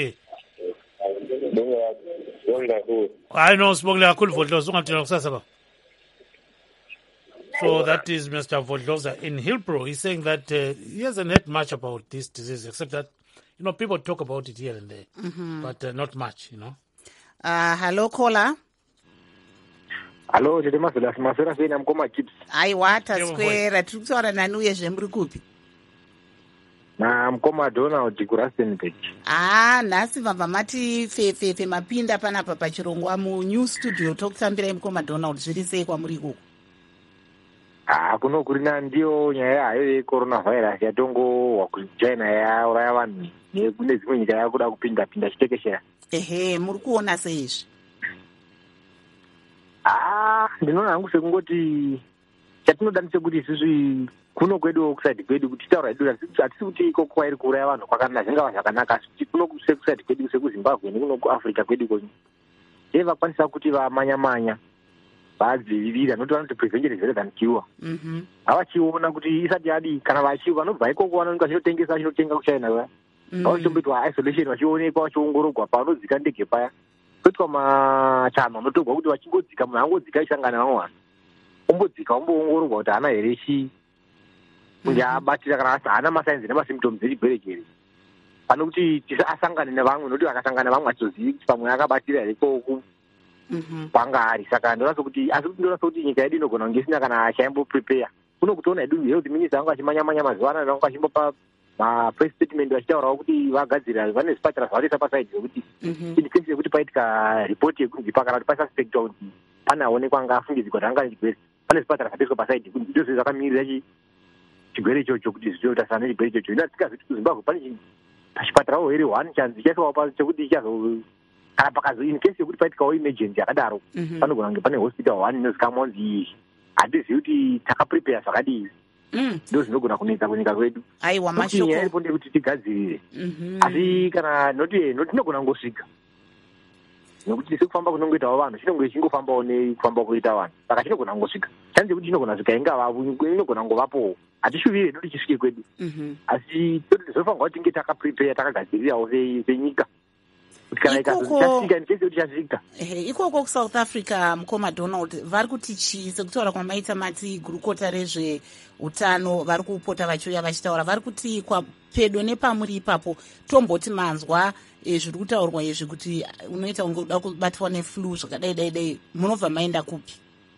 [SPEAKER 1] Hayi no sibonge kakhulu Vodloza ungathina kusasa ba. So that is Mr. Vodloza in Hillbrow. He's saying that he hasn't heard much about this disease, except that, people talk about it here and there, but not much,
[SPEAKER 2] Hello, caller.
[SPEAKER 9] Hello, masera sena mkoma chips.
[SPEAKER 2] Aiwa taswera tiri kutaura nani uye zvemuri kupi?
[SPEAKER 9] Na mkoma Donald kuRustenburg.
[SPEAKER 2] Nhasi vabva mati fefe mapinda panapa pachirongwa munew studio tokutambira mkoma Donald zviri sei kwamuri ikoko?
[SPEAKER 9] Kuno kurina ndiyo nyaya hayo yecoronavirus yatongowa kuChina yauraya vanhu nekune dzimwe nyika yakuda kupinda chitekeshera.
[SPEAKER 2] Muri kuona seizvi?
[SPEAKER 9] Ndinoona hangu sekungoti chatinoda ndechekuti isusu kuno kwedu kuside kwedu kuti taura edu hatisi kuti iko kwairi kuuraya vanhu kwakanaka zvingava zvakanaka asi kuti kuno kuside kwedu sekuZimbabwe nekuno kuAfrica kwedu konyi dei vakwanisa kuti vamanya vadzivirira noti vanoti prevention is better than cure. Havachiona kuti isati yadi kana vanobva ikoko vanoonekwa chinotenga kuChina vachitombetwa isolation vachionekwa vachiongorogwa panodzika ndege paya toitwa machano anotorwa kuti vachingodzika munhu angodzika aisangana vamwe vanhu ombodzika omboongororwa kuti haana here kunge abatira kana haana masainzi nemasymptoms echigwerekere pano kuti asangane nevamwe nokuti akasangana nevamwe atizozivi kuti pamwe akabatira here koku kwanga ari saka ndonatso kuti asi kuti ndonatso kuti nyika yedu inogona kunge isina kana chaimboprepare kuno kutoona hedu health minister anga achimanya mazuva ano anga achimbopa mapress statement vachitaurawo kuti vagadzirira vane zvipatara zvavatoisa pasaidi zvokuti indicase yekuti paitika ripoti yekunzi pakara kuti pasuspectwa kuti pane aonekwa anga afungidzikwa kuti anga nechigwere pane zvipatara zvatoiswa pasaidi kuti ndizvo zvakamirira chigwere ichocho kuti zvizotasana nechigwere ichocho ino atisikazivi kuti kuZimbabwe pane pachipatarawo here 1 chanzi chaiswawo chekuti chichazo kana pakazo in case yekuti paitikawo emergency yakadaro panogona kunge pane hospital 1 inozikamwa kunzi hatizivi kuti takaprepare zvakadii ndo zvinogona kunetsa kunyika kwedu.
[SPEAKER 2] Aiwa mashoko
[SPEAKER 9] iripo ndekuti tigadzirire asi kana noti inogona kungosvika nokuti sekufamba kunongoitawo vanhu chinonge chingofambawo nekufamba kuita vanhu saka chinogona kungosvika chanzi yekuti chinogona svika inogona kungovapowo hatishuvire noti chisvike kwedu asi toti tizofanirwa kuti tinge takaprepare takagadzirirawo senyika kuti kana ikazosvika nechese kuti chasvika.
[SPEAKER 2] Ikoko kuSouth Africa mukoma Donald vari kuti chii sekutaura kwamaita mati gurukota rezveutano vari kupota vachiuya vachitaura vari kuti pedo nepamuri ipapo tomboti manzwa zviri kutaurwa izvi kuti unoita kunge uda kubatwa neflu zvakadai munobva maenda kupi?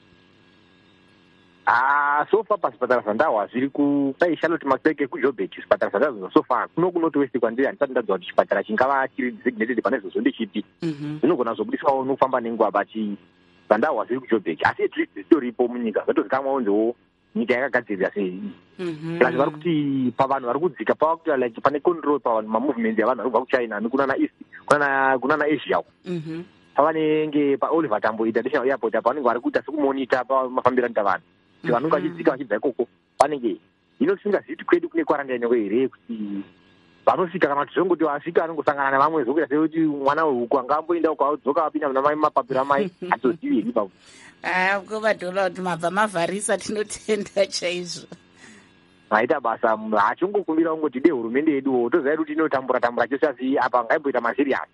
[SPEAKER 9] Sofa pazvipatara zvandawa zviri kudai Charlotte Maxeke kuJoburg zvipatara zvandazwa sofa kunoti wese kwandiri handisati ndadzwa kuti chipatara chingava chiri designated pane izvozvo ndechipi zvinogona zobudiswawo nokufamba nenguva bati zvandawa zviri kuJoburg asi at least zvitoripo munyika zvatozikamwawo nzewo nyika yakagadzirira sei plus vari kuti pavanhu vari kudzika pava kuti like pane control pavanhu mamovement yavanhu vari kubva kuChina nekunana east kunana Asia pavanenge paOliver Tambo International Airport apa vanenge vari kuita sekumonita pamafambiro anoita vanhu kuti vanonge vachidzika vachibva ikoko panenge ino tisingazivi kuti kwedu kune kwarandaini here kuti vanosvika kana kuti zvongoti asvika anongosangana nevamwe zvokuita sekuti mwana wehuku anga amboenda uko audzoka apinda muna mai mapapiro amai atozivi ipapo.
[SPEAKER 2] Kuvadola kuti mabva mavharisa, tinotenda chaizvo.
[SPEAKER 9] Aita basa achongokumbira kungoti de hurumende yeduwo toziva kuti inotambura chose asi apa ngaimboita masiriasi.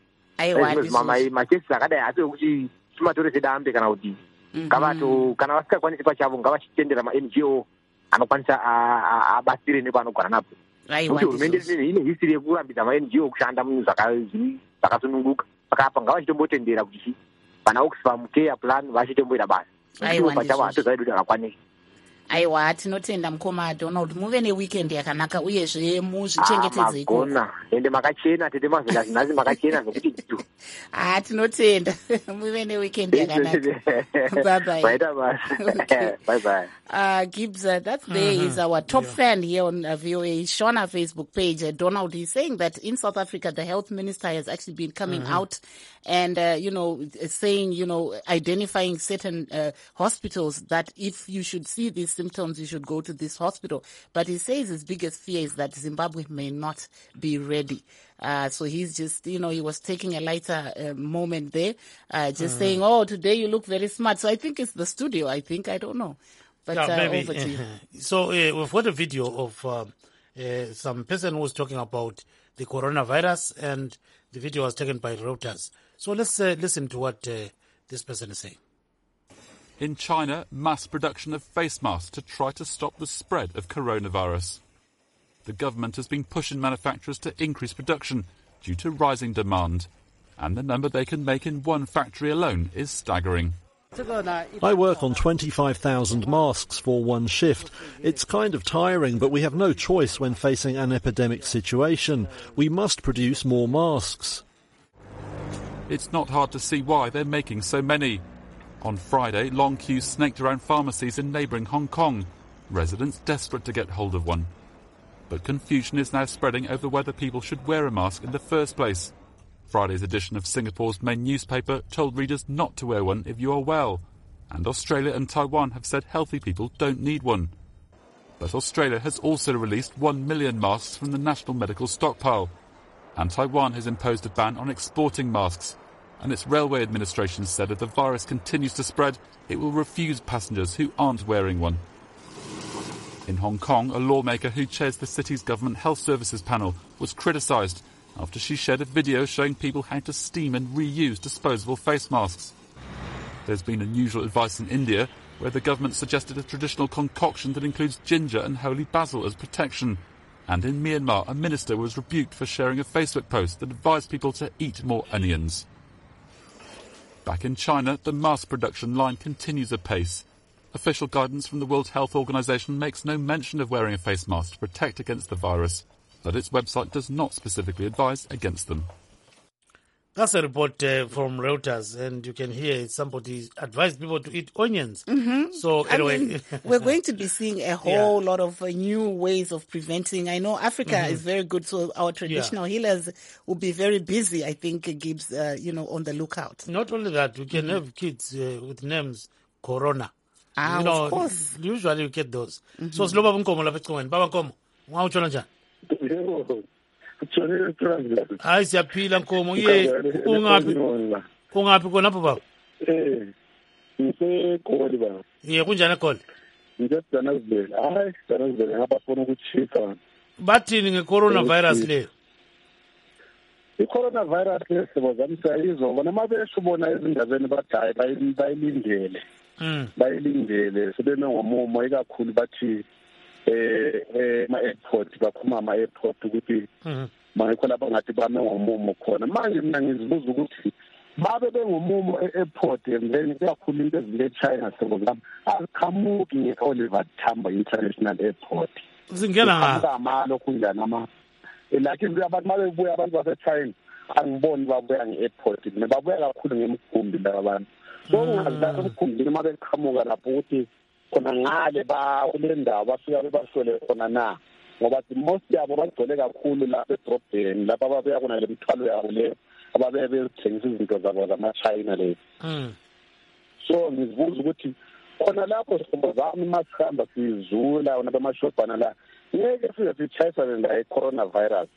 [SPEAKER 9] Makesi akadai asi ekuti timatore sedambe kana kuti ngavato kana vasingakwanisi pachavo ngavachitendera ma-NGO anokwanisa abatsire nepanogara napo. Kuti hurumende ine history yekurambidza ma-NGO kushanda munhu zvakasununguka. Saka apa ngavachitombotendera kuti pana Oxfam Care Plan vachitomboita basa. Pachavo hatoziva kuti akakwanisa.
[SPEAKER 2] Aiwa, tinotenda mukoma Donald, muve neweekend yakanaka uyezve muzvichengetedze iko.
[SPEAKER 9] Ende makachena tete mazela zinazi makachena zvokuti tu.
[SPEAKER 2] Tinotenda. Muve neweekend yakanaka. Bye bye.
[SPEAKER 9] Bye bye.
[SPEAKER 2] Gibbs, that there is our top fan here on VOA. He's shown our Facebook page. Donald is saying that in South Africa, the health minister has actually been coming out and, saying, identifying certain hospitals that if you should see these symptoms, you should go to this hospital. But he says his biggest fear is that Zimbabwe may not be ready. So he's just, he was taking a lighter moment there, saying, oh, today you look very smart. So I think it's the studio, I don't know. But
[SPEAKER 1] maybe,
[SPEAKER 2] over to you.
[SPEAKER 1] So we've got a video of some person who was talking about the coronavirus, and the video was taken by Reuters. So let's listen to what this person is saying.
[SPEAKER 10] In China, mass production of face masks to try to stop the spread of coronavirus. The government has been pushing manufacturers to increase production due to rising demand, and the number they can make in one factory alone is staggering.
[SPEAKER 11] I work on 25,000 masks for one shift. It's kind of tiring, but we have no choice when facing an epidemic situation. We must produce more masks.
[SPEAKER 10] It's not hard to see why they're making so many. On Friday, long queues snaked around pharmacies in neighbouring Hong Kong, residents desperate to get hold of one. But confusion is now spreading over whether people should wear a mask in the first place. Friday's edition of Singapore's main newspaper told readers not to wear one if you are well, and Australia and Taiwan have said healthy people don't need one. But Australia has also released 1 million masks from the national medical stockpile, and Taiwan has imposed a ban on exporting masks, and its railway administration said if the virus continues to spread, it will refuse passengers who aren't wearing one. In Hong Kong, a lawmaker who chairs the city's government health services panel was criticised after she shared a video showing people how to steam and reuse disposable face masks. There's been unusual advice in India, where the government suggested a traditional concoction that includes ginger and holy basil as protection. And in Myanmar, a minister was rebuked for sharing a Facebook post that advised people to eat more onions. Back in China, the mask production line continues apace. Official guidance from the World Health Organization makes no mention of wearing a face mask to protect against the virus, but its website does not specifically advise against them.
[SPEAKER 1] That's a report from Reuters, and you can hear somebody advised people to eat onions. So anyway,
[SPEAKER 2] we're going to be seeing a whole lot of new ways of preventing. I know Africa is very good, so our traditional healers will be very busy. I think Gibbs, on the lookout.
[SPEAKER 1] Not only that, we can have kids with names Corona.
[SPEAKER 2] Of course.
[SPEAKER 1] Usually you get those. So Sloba Bunkomo la Petcoin, Baba Komo, Wauchonja. Hayi siyaphila Nkomo ye ungapi kona papa
[SPEAKER 3] ngiseGoli baba
[SPEAKER 1] ye kunjani eGoli
[SPEAKER 3] ngiseDanazibele hayi Danazibele ngabafuna ukuchika
[SPEAKER 1] bathini ngeCoronavirus le
[SPEAKER 3] iCoronavirus lesibozamisa izongo namabesho bona ezindabeni badhayi bayilindele sebeme ngomumo ikakhulu bathi ma-airport baphuma ama-airport ukuthi mangekho lapho ngathi bame ngomumo khona manje mina ngizibuza ukuthi babe bengomumo e-airport then kakhulu into ezile-China sebozami azikhamuki nge-Oliver Tambo International Airport
[SPEAKER 1] zingena
[SPEAKER 3] lokhu njani like abantu mabebuya abantu base-China angiboni babuya nge-airport mina babuya kakhulu ngemgumbi laba bantu so ngazilapha emkhumbini uma beqhamuka lapho ukuthi khona ngale kule ndawo bafika bebasole khona na ngoba most yabo bagcwele kakhulu lapha edrobheni lapha ababeya khona le mithwalo yabo le ababe bethengisa izinto zabo zama-China le so ngizibuza ukuthi khona lapho sibozami masihamba sizula nabamashobhana la ngeke size sitshayisane la i-coronavirus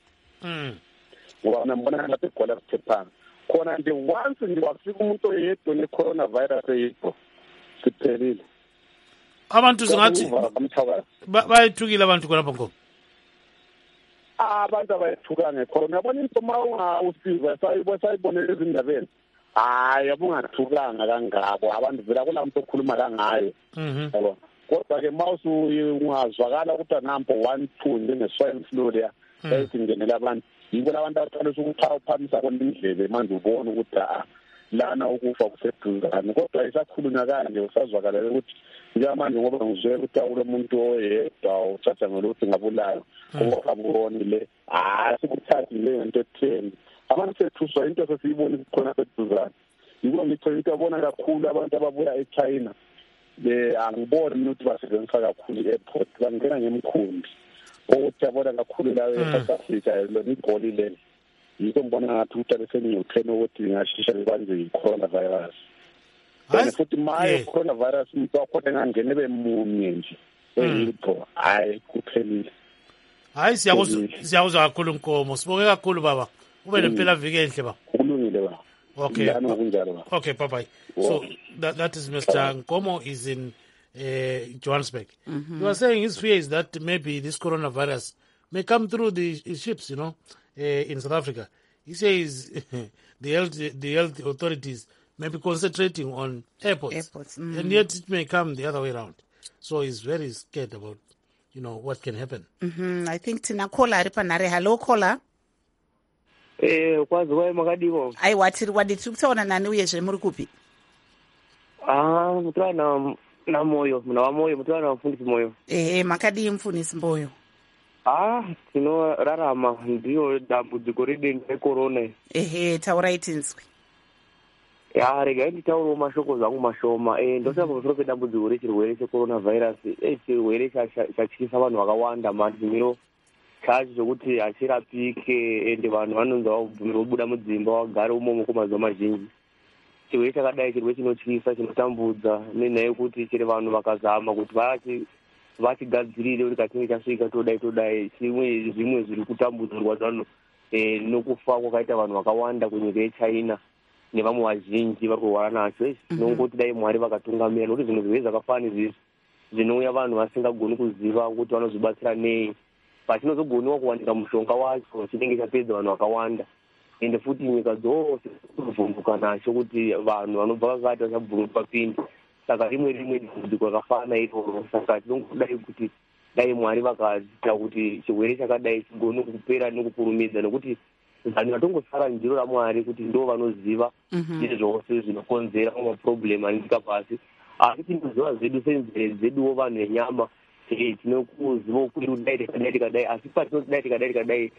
[SPEAKER 3] ngoba nambona ngathi egwala kuphephanga khona nje once nje wafika umuntu oyedwa ne-coronavirus eyedwa siphelile.
[SPEAKER 1] Abantu singathi bayethukile abantu khonapha Nkomo.
[SPEAKER 3] Abantu abayethuka ngekhona yabona into uma ungawusiza sayibonela ezindabeni hayi abungathukanga kangako abantu vela kulamuntu okhuluma kangayo yabo kodwa-ke ma ungazwakala ukuthi nampo 1 2 njenge-swine flu leya esingenela abantu yiko labantu abaqalisa ukuphamisa kwendlebe manje ubona ukuthi lana ukufa kuseduzane kodwa isakhulunywa kanje usazwakala ukuthi njengamanje ngoba ngizwela ukuthi awulo muntu oyedwa uthatha ngeluthi ngabulayo okabonile sikuthathi leyo nto etheni abantu sethuswa into sesiyibona khona seduzane yiko ngitho into abona kakhulu abantu ababuya eChina angiboni ukuthi basebenzisa kakhulu i-airport bangena ngemkhumbi ukuthi abona kakhulu lawo e-South Africa lo igoli leli yiko ngibona ngathi ukuthi besenyutheni ukuthi ngashisha lebanje i-coronavirus futhi maye coronavirus umuntu wakhona engangene bemunye nje yikho hayi kuphelile.
[SPEAKER 1] Hayi siyakuzwa kakhulu Nkomo, sibonge kakhulu baba, ube nempela viki enhle baba.
[SPEAKER 3] Kulungile baba.
[SPEAKER 1] Okay, bye. So that is Mr. Nkomo is in Johannesburg. He was saying his fear is that maybe this coronavirus may come through the ships, in South Africa. He says the health authorities may be concentrating on airports. And yet it may come the other way around. So he's very scared about, what can happen.
[SPEAKER 2] I think tina caller ari panare. Hello caller.
[SPEAKER 12] Kwazi wae makadiko.
[SPEAKER 2] Aiwa tiri kutaona nani uyezve muri kupi?
[SPEAKER 12] Mutwana na moyo, muna wa moyo, mutwana na mfundisi moyo.
[SPEAKER 2] Makadi mfundisi moyo.
[SPEAKER 12] Tinorarama ndiyo dambudziko redenda recorona.
[SPEAKER 2] Tauraiti nzwi.
[SPEAKER 12] Rega nditaurawo mashoko zangu mashoma. Ndosaba pamusoro pedambudziko rechirwere checoronavirus. Chirwere chatyisa vanhu vakawanda miro chacho chokuti hachirapike ende vanhu vanonzi vabvumirwa kubuda mudzimba vagare umomo kwemazuva mazhinji. Chirwere chakadai chirwere chinotyisa chinotambudza nenyaya yekuti chero vanhu vakazama kuti vachigadzirire kuti katinge chasvika todai zvimwe zviri kutambudzirwa zvano nokufa kwakaita vanhu vakawanda kunyika yeChina nevamwe vazhinji vari kurwara nacho. Nongoti dai Mwari vakatungamira nokuti zvinhu zvirwere zvakafana izvizvi zvinouya vanhu vasingagoni kuziva kuti vanozvibatsira nei pachinozogoniwa kuwanika mushonga wacho chinenge chapedza vanhu vakawanda ende futi nyika dzose kuvhunduka nacho kuti vanhu vanobva vakati vachabvunduka papindi saka rimwe dambudziko rakafana iroro. Saka tinongodai kuti dai Mwari vakaita kuti chirwere chakadai chigone kupera nekukurumidza nekuti vanhu vatongosara njiro raMwari kuti ndo vanoziva zvose zvinokonzera maproblem anika pasi asi tinoziva zvedu senzeve dzeduwo vanhu venyama tinokuziva kuti kudai tikadai asi patinoti dai tikadai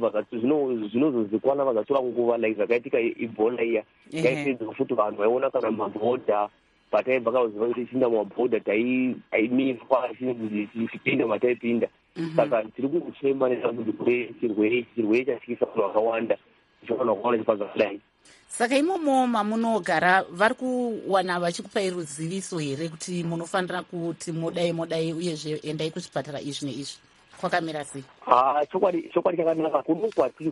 [SPEAKER 12] zvinozozikwana vakatora nguva like zvakaitika Ebola iya yaipedza futi vanhu vaiona kana mabhodha pataibva kauziva kuti tichinda mumabhodha taimifwa tichipinda mataipinda. Saka tiri kuchema nedambudziko chirwere chatyisa vanhu vakawanda chifanira kuona chipazakadai.
[SPEAKER 2] Saka imomo mamunogara vari kuwana vachikupai ruziviso here kuti munofanira kuti modai uyezve endai kuzvipatara izvi neizvi kwakamira sei?
[SPEAKER 12] Chokwadi chakanaka kuno kwatiri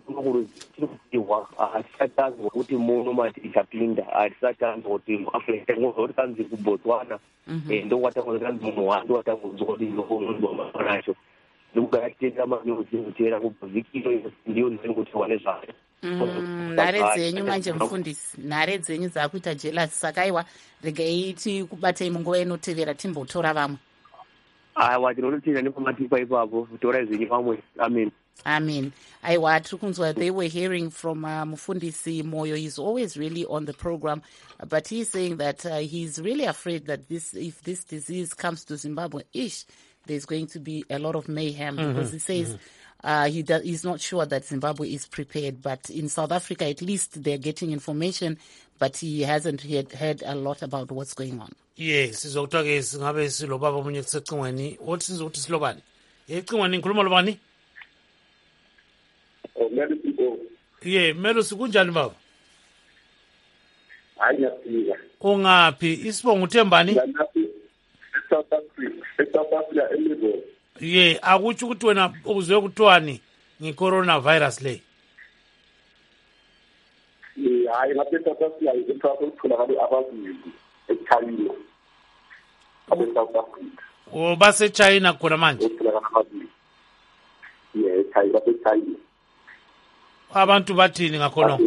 [SPEAKER 12] kupiwa hatisatanzwa kuti muno mati tichapinda hatisatanzwa kuti muafrica ngozva kuti kanzi kuBotswana ndokwatangwa kanzi munhu wandi watangodzwa kuti ndokonzwa mafanacho ndikugara titenda manyuzi kutera kubva vhiki ndiyo ndiri kutiwa nezvayo.
[SPEAKER 2] Nhare dzenyu manje mufundisi, nhare dzenyu dzakuita jealous. Saka aiwa regai tikubatei munguva inotevera timbotora vamwe.
[SPEAKER 12] Aiwa tinotenda nepamatipa ipapo torai zvenyu vamwe.
[SPEAKER 2] Amen. Aiwa tiri kunzwa they were hearing from Mufundisi Moyo. He's always really on the program, but he's saying that he's really afraid that if this disease comes to Zimbabwe, there's going to be a lot of mayhem because he says he's not sure that Zimbabwe is prepared, but in South Africa at least they're getting information, but he hasn't heard a lot about what's going on.
[SPEAKER 1] Yes, sizokuthiwa ke singabe silobaba omunye kusecingweni othi sizokuthi silobani ecingweni ngikhuluma lobani Melo sikunjani baba?
[SPEAKER 3] Hayi ngiyafika.
[SPEAKER 1] Ungaphi isibongo uthembani?
[SPEAKER 3] South Africa eLiverpool.
[SPEAKER 1] Akutsho ukuthi wena uzwe kuthiwani nge-coronavirus le?
[SPEAKER 13] Hayi ngaphetha siyayithatha ukutholakala ababili eChina abe-South Africa.
[SPEAKER 1] Basechina khona manje?
[SPEAKER 13] Ukutholakala ababili. EChina base-China.
[SPEAKER 1] Abantu bathini ngakhona?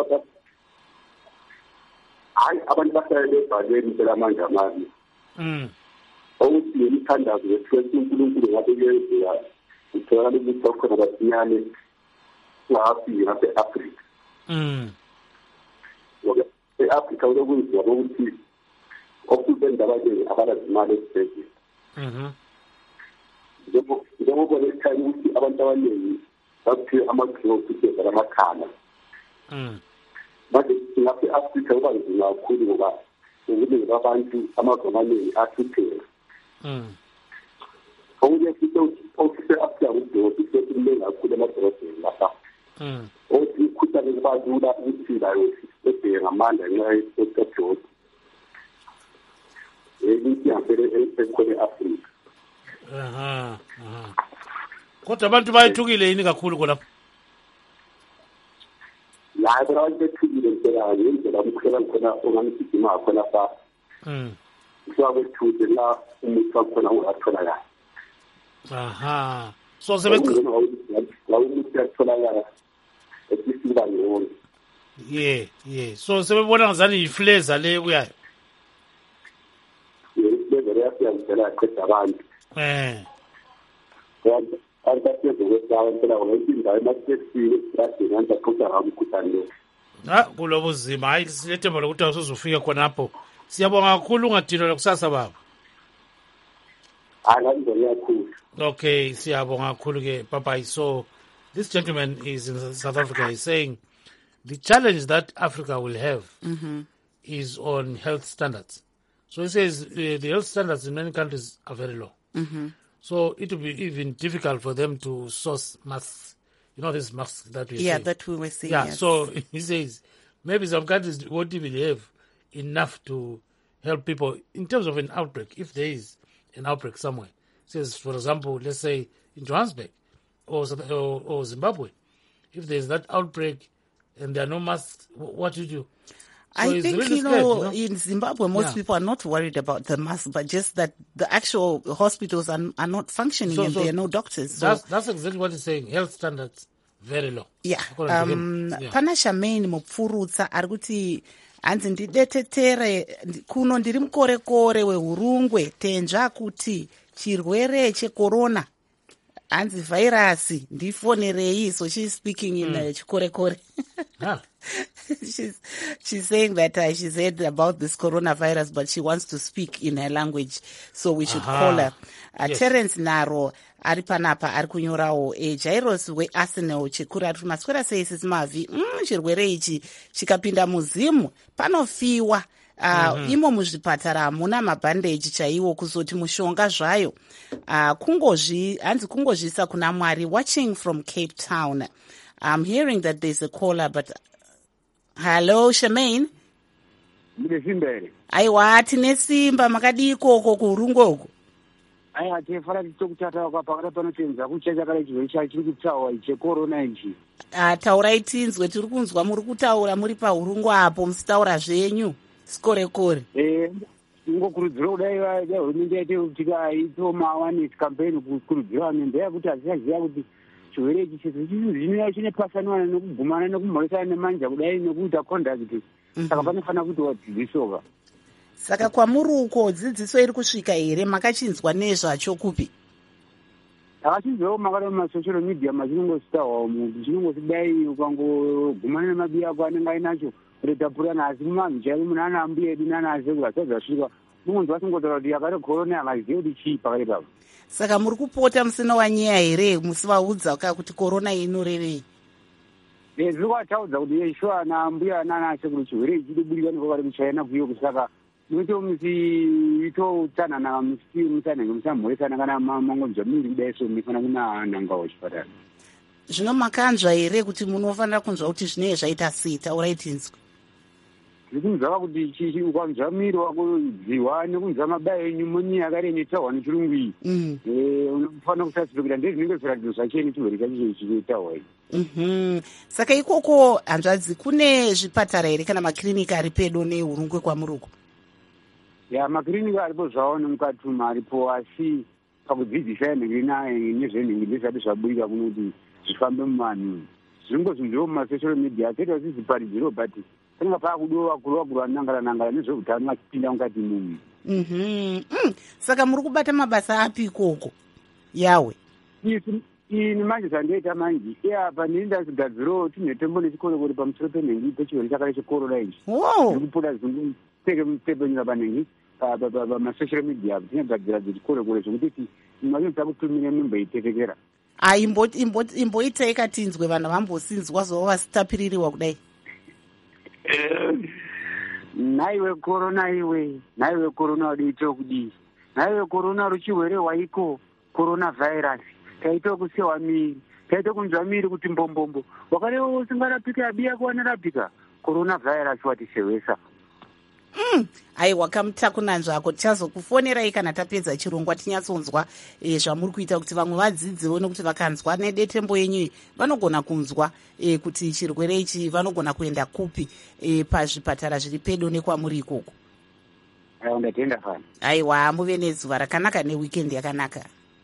[SPEAKER 13] Hayi abantu basayele ebhaleni phela manje amanje. Ukuthi imithandazo yethu uNkulunkulu ngabe kuyenzeka utholakala ukuthi khona basinyane ngaphi ngase-Africa. E-Africa ulokwenziwa ukuthi okubenza abanye abalazimali esibhedlela. Njengoba lekhaya ukuthi abantu abaningi baphiwe ama-gloves ukugeza amakhala. Manje ngase-Africa kuba nzima kakhulu ngoba ubuningi babantu amazwe amaningi ahlupheka. Okunye futhi okuse-Africa kudoti kusekululeke kakhulu emadolobheni lapha. Othi ikhuthane kuba lula ukuthi layo ebheke ngamandla ngenxa yejodi. Ukuthi yampele ekhona e-Africa.
[SPEAKER 1] Kodwa abantu bayethukile yini kakhulu khonapho?
[SPEAKER 13] La bona abantu bethukile phela ngendlela umkhwela khona ongasigima khona lapha. Kusuka kwethude la umuntu wakhona ungatholakala.
[SPEAKER 1] So sebenza
[SPEAKER 13] la umuntu yatholakala esisiba ngone.
[SPEAKER 1] So sebebona ngazani yifleza le uyayo.
[SPEAKER 13] Ifleza yasiyangela qeda abantu.
[SPEAKER 1] Kulobo zima hayi silethemba lokuthi awusuzufika khonapho. Siyabonga kakhulu ungadilwa kusasa baba. Okay, siyabonga kakhulu ke bye. So this gentleman is in South Africa. He's saying the challenge that Africa will have is on health standards. So he says the health standards in many countries are very low. So it will be even difficult for them to source masks. You know these masks that we see?
[SPEAKER 2] That we were seeing. Yes.
[SPEAKER 1] So he says maybe some countries won't even have enough to help people in terms of an outbreak. If there is an outbreak somewhere, he says, for example, let's say in Johannesburg or Zimbabwe, if there's that outbreak and there are no masks, what do you do? So
[SPEAKER 2] I think, really in Zimbabwe, most people are not worried about the mask, but just that the actual hospitals are not functioning and there are no doctors. So
[SPEAKER 1] that's exactly what he's saying. Health standards, very low.
[SPEAKER 2] Yeah. Pana Shamaine Mupfurutsa arikuti hanzi ndidetetere kuno ndiri mukorekore weHurungwe tenja kuti chirwere checorona hanzi virus ndifonerei. So she's speaking in chikorekore. She's saying that she's heard about this coronavirus, but she wants to speak in her language, so we should call her. Yes. Terence Naro ari panapa ari kunyorawo Jairos weArsenal chikuru ari maswera sei sisi mavi chirwere ichi chikapinda muzimu panofiwa. Imo muzvipatara hamuna mabhandeji chaiwo kuzoti mushonga zvayo hanzi kungozvisa kuna Mwari. Watching from Cape Town. I'm hearing that there's a caller, but hello, Shamaine. Aiwa, tine simba makadiko kuHurungwe uko.
[SPEAKER 14] Aiwa, tifara titokuchata pakati panotenza kuchacha kale chirwere chiri kutaura checorona ichi.
[SPEAKER 2] Taurai tinzwe, tiri kunzwa muri kutaura muri paHurungwe apo, musitaura zvenyu. Sikorekore.
[SPEAKER 14] Ngokurudzira kudai hurumende yaite kuti ito awareness campaign kukurudzira vanhu yakuti azisaziva kuti chirwere ichi chinoya chine pasanwana nekugumana nekumhoresana nemanja kudai nekuita conduct. Saka panofanira kuti wadzidzisoka.
[SPEAKER 2] Saka kwamuri uko dzidziso iri kusvika here? Makachinzwa nezvacho kupi?
[SPEAKER 14] Akachinzwawo makati masocial media machinongositawa munhu chinongosidai ukangogumana nemabi ako anenge ainacho retapurana asi mumanhu chaivo munhu ana ambuya edu nana azekuru asati zvasvika mungonzi vasingotaura kuti yakare corona akazive kuti chii pakati pavo.
[SPEAKER 2] Saka muri kupota musina wanyaya here musivaudza kuti corona inorevei?
[SPEAKER 14] Zviri kwataudza kuti yeshua naambuya nana asekuru chirwere ichi chidiburika nekokari kuchaina kuyo kusaka itotsanana musanenge musamhoresana kana mangonzwa miri kudai so munofanira kunananga wachipatara.
[SPEAKER 2] Zvino makanzwa here kuti munofanira kunzwa kuti zvinenge zvaita sei? Taurai tinzwe.
[SPEAKER 14] zvikunzwa kuti ukanzwa miri wako dzihwa nekunzwa mabayo pneumonia yakare netaurwa nechirungu iyi unofanira kusatipekera ndezvinenge zviratidzo zvacheni chirwere chacho chichitaurwa iyi.
[SPEAKER 2] Saka ikoko hanzvadzi kune zvipatara here kana makirinika ari pedo neHurungwe kwamuri uko?
[SPEAKER 14] Ya makirinika aripo zvawo nemukatuma aripo, asi pakudzidzisa nezvenhenge ndezvati zvaburika kunoti zvifambe mumanhu zvingozvinzviro mumasocial media akaita ziziparidziro but panenge paakudiwa vakuru vanangara nezveutano vachipinda mukati munhu.
[SPEAKER 2] Saka muri kubata mabasa api ikoko yawe?
[SPEAKER 14] Ini manje zvandoita manje apa ndiri ndazigadzirawo tinetembo nechikorekore pamusoro penhengi pechirwere chakare chekorona ichi. Ndiri kupota zvingupfeke mutepenyura panhengi pamasocial media tinogadzira dzechikorekore zvekuti machinoda kutumire mimba itetekera.
[SPEAKER 2] Imboitai katinzwe vanhu vambosinzwa zvavo vasitapiririwa kudai.
[SPEAKER 14] Naiwe korona iwe, naiwe korona udiito kudii, naiwe korona ruchirwere waiko korona virus, taito kusewa miri, taito kunzwa miri kuti mbombombo, wakarewo usingarapika abiya kuwanarapika, korona virus watisewesa.
[SPEAKER 2] Aiwa kamutakunanzvako tichazokufonerai kana tapedza chirongwa tinyatsonzwa zvamuri kuita kuti vamwe vadzidziwo nekuti vakanzwa nedetembo yenyu vanogona kunzwa kuti chirwere ichi vanogona kuenda kupi pazvipatara zviri pedo nekwamuri ikoko.
[SPEAKER 14] Aiwa ndatenda fana.
[SPEAKER 2] Aiwa muve nezuva rakanaka neweekend yakanaka.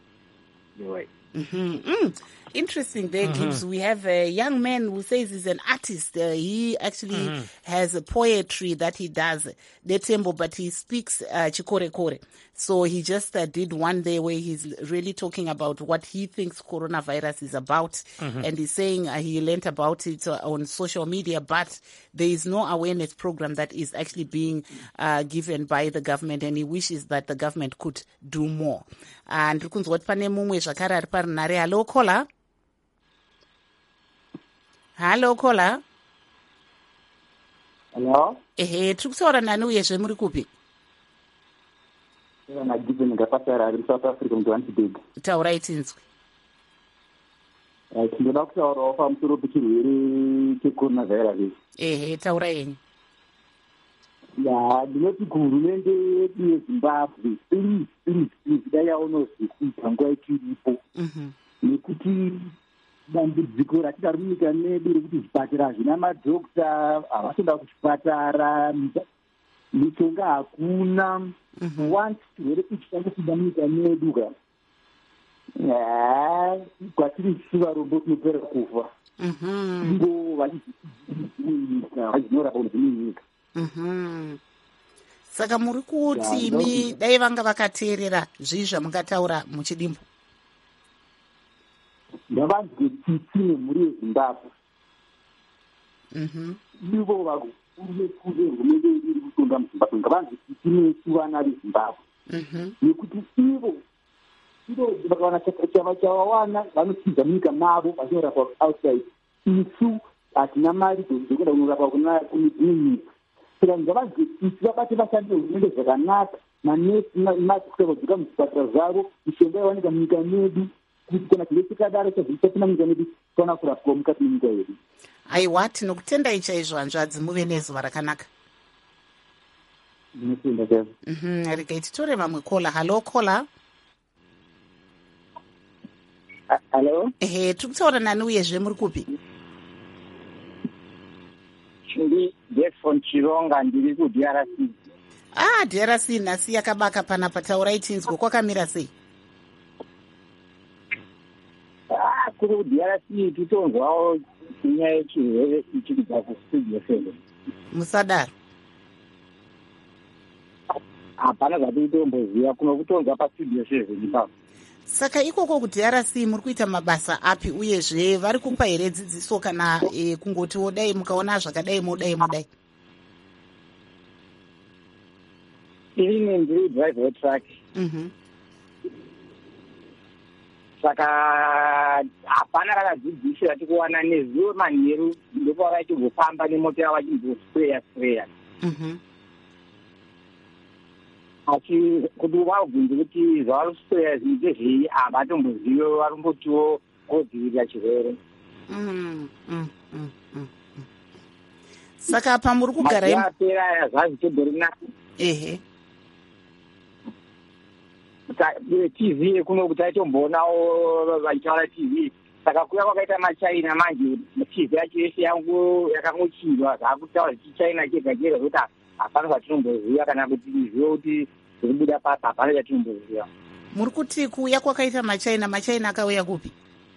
[SPEAKER 2] Interesting there, Gibbs. We have a young man who says he's an artist. He actually has a poetry that he does, Detembo, but he speaks Chikore-kore. So he just did one day where he's really talking about what he thinks coronavirus is about. And he's saying he learned about it on social media, but there is no awareness program that is actually being given by the government, and he wishes that the government could do more. And kunzwa kuti pane mumwe zvakare ari parinare. Hello, caller. Hello, caller.
[SPEAKER 15] Hello.
[SPEAKER 2] Tiri kutaura nani uyezve muri kupi?
[SPEAKER 15] Na Given ndakapatara ari South Africa muJohannesburg.
[SPEAKER 2] Taurai tinzwe.
[SPEAKER 15] Tinoda kutaurawo pamusoro pechirwere cheCoronavirus.
[SPEAKER 2] Taura yenyu.
[SPEAKER 15] Ya, ndinoti kuhurumende yedu yeZimbabwe, please, dai yaonozvikuita nguva ichiripo. Nekuti dambudziko ratida munyika medu rekuti zvipatara hazvina madhokta, havatoda kuchipatara, mishonga hakuna. Once chirwere ichi changopinda munyika medu ka, kwatiri chivarombo tinopera kufa. Ingo vachinyika vachinorapa nezvimwe nyika.
[SPEAKER 2] Saka muri kuti imi dai vanga vakateerera zvii zvamungataura muchidimbo?
[SPEAKER 15] Ndavanzwe tsitsi nemhuri yeZimbabwe. Ivo vakuru vekuru vehurumende yedu iri kutonga muZimbabwe ngavanzwe tsitsi nechivana veZimbabwe. Nekuti ivo vakawana chava chavawana vanotidza munyika mavo vachinorapa outside. Isu hatina mari dzekuenda kunorapa kune dzimwe nyika. Saka ngavanzwe tsitsi vabate vashande hurumende zvakanaka, manesi madhokodheya muzvipatara zvavo, mishonga yawanika munyika medu, kuti kana chirwere chakadaro chazvichapinda munyika medu toona kurapwa mukati menyika yedu.
[SPEAKER 2] Aiwa, tinokutendai chaizvo hanzvadzi, muve nezuva rakanaka.
[SPEAKER 15] Ndinotenda chaizvo.
[SPEAKER 2] Regai titore vamwe kola. Halo kola.
[SPEAKER 15] Halo.
[SPEAKER 2] Tiri kutaura nani uyezve muri kupi?
[SPEAKER 15] Ndi Jefferson Chironga, ndiri kuDRC.
[SPEAKER 2] DRC nhasi yakabaka panapa. Taurai tinzwe, kwakamira sei?
[SPEAKER 15] Kuri kuDRC titonzwawo nyaya yechirwere ichi kubva kustudio 7.
[SPEAKER 2] Musadaro.
[SPEAKER 15] Hapana zvati kutomboziva, kuno kutonzwa pastudio 7 ipapo.
[SPEAKER 2] Saka ikoko kuDRC muri kuita mabasa api, uyezve vari kupa here dzidziso kana kungotiwo dai mukaona zvakadai modai?
[SPEAKER 15] Ini ndiri driver truck. Saka hapana rakadzidziswa ratikuwana nezuva manheru ndipo vachigofamba nemota yavo vachimbospray. Asi kuti vabvunze kuti zvavari kuspreya ndezvei havatombozivi, varombotiwo kodzivirira chirwere.
[SPEAKER 2] Saka pamuri kugara
[SPEAKER 14] yapera zvazi tobhorina
[SPEAKER 2] ehe
[SPEAKER 14] TV kuno kuti aitombonawo vaitaura TV saka kuya kwakaita maChina manje TV yacho yese yangu yakangochirwa zvakutaura chiChina chega chega kuti hapana zvatinongoziva kana kuti tizive kuti zvirikubuda pasi hapana chatinongoziva.
[SPEAKER 2] Muri kuti kuuya kwakaita maChina akauya kupi?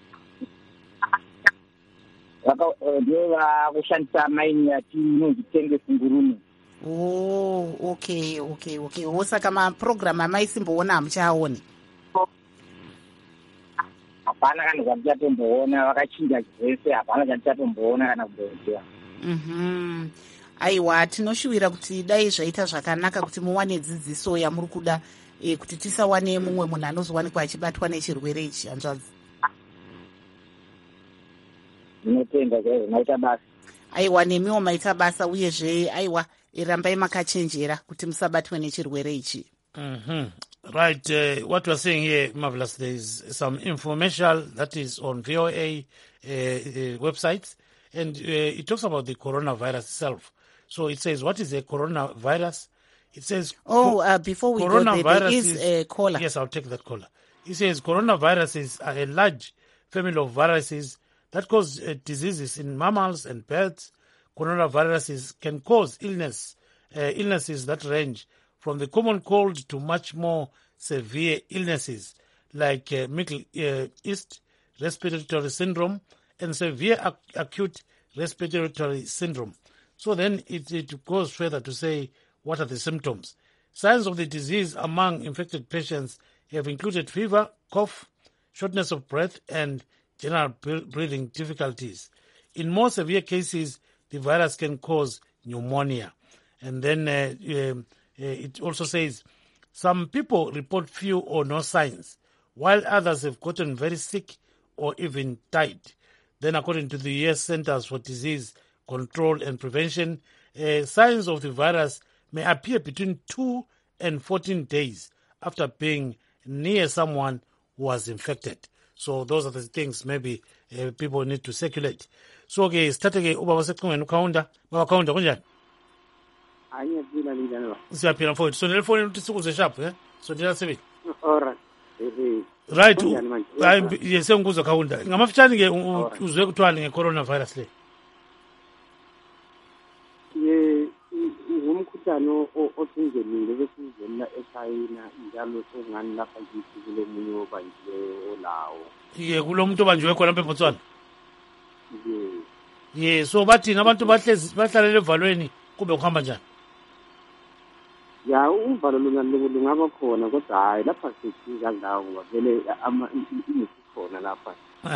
[SPEAKER 14] Ndio vakushandisa maini yatinonzi tenge fungurume.
[SPEAKER 2] Oh, okay. Saka mapurogiramu amaisimboona hamuchaone?
[SPEAKER 14] Hapana kana zvatichatomboona, vakachinja zvese, hapana zvatichatomboona kana kudoziva.
[SPEAKER 2] Aiwa, tinoshuwira kuti dai zvaita zvakanaka kuti muwane dzidziso yamuri kuda kuti tisawane mumwe munhu anozowanikwa achibatwa nechirwere ichi hanzvadzi.
[SPEAKER 14] Ndinotenda zvaizvo maita basa.
[SPEAKER 2] Aiwa, nemiwo maita basa uyezve aiwa rambai makachenjera kuti musabatwe nechirwere ichi.
[SPEAKER 1] Right, what we're saying here, Marvelous, there is some information that is on VOA websites, and it talks about the coronavirus itself. So it says, what is a coronavirus? It says...
[SPEAKER 2] before we go there is a caller.
[SPEAKER 1] Yes, I'll take that caller. It says coronavirus is a large family of viruses that cause diseases in mammals and birds. Coronaviruses can cause illnesses that range from the common cold to much more severe illnesses like Middle East respiratory syndrome and severe acute respiratory syndrome. So then it goes further to say what are the symptoms. Signs of the disease among infected patients have included fever, cough, shortness of breath, and general breathing difficulties. In more severe cases, the virus can cause pneumonia. And then it also says some people report few or no signs, while others have gotten very sick or even died. Then according to the U.S. Centers for Disease Control and Prevention, signs of the virus may appear between 2 and 14 days after being near someone who was infected. So those are the things maybe people need to circulate. So ke sithathe ke ubaba secingweni ukhawunda baba khawunda kunjani?
[SPEAKER 14] Ayiyazila linjani ba?
[SPEAKER 1] Siyaphila mfowethu. So nelefoni ukuthi sikuze sharp so ndila sebenzi.
[SPEAKER 14] Alright.
[SPEAKER 1] Right. Hayi sengikuzwa khawunda. Ngamafitshane ke uzwe kuthwala ngecoronavirus le.
[SPEAKER 14] Ngumkhuhlane osingenile besizela eChina njalo songani lapha kithi kulo munye obanjiwe olawo.
[SPEAKER 1] Kulomuntu obanjiwe khona lapha eBotswana. So bathina abantu bahlalele evalweni kube kuhamba njani?
[SPEAKER 14] Ya uvalo lungaba khona kodwa hayi lapha sithi kangawo ngoba vele khona lapha.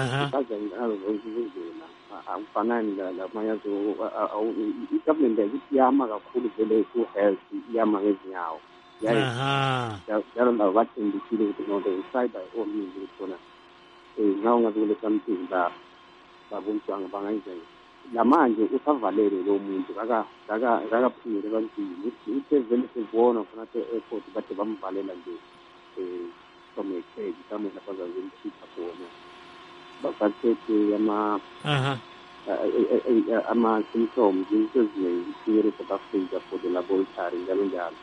[SPEAKER 14] Akufanani lamanye i-government yakithi iyama kakhulu vele ku-health iyama ngezinyawo. Njalo labo bathembisile ukuthi nonto i-try by all means ukuthi khona nxa ungabe kule something babonjwanga bangayizela. Namanje usavalele lo muntu kakaphumile ebantwini uthe vele sibona khona e-airport kade bamvalela nje from a cage kamwe lapha zazimkhipha khona bakathethe ama-symptoms into eziningi siyere South Africa for the laboratory njalo njalo.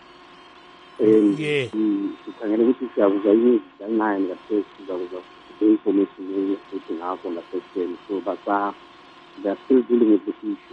[SPEAKER 14] Sikhangele ukuthi siyakuza i-news ka-9 kathesi sizakuza i-information ethi ngakho ngasekuseni so they're still dealing with this issue.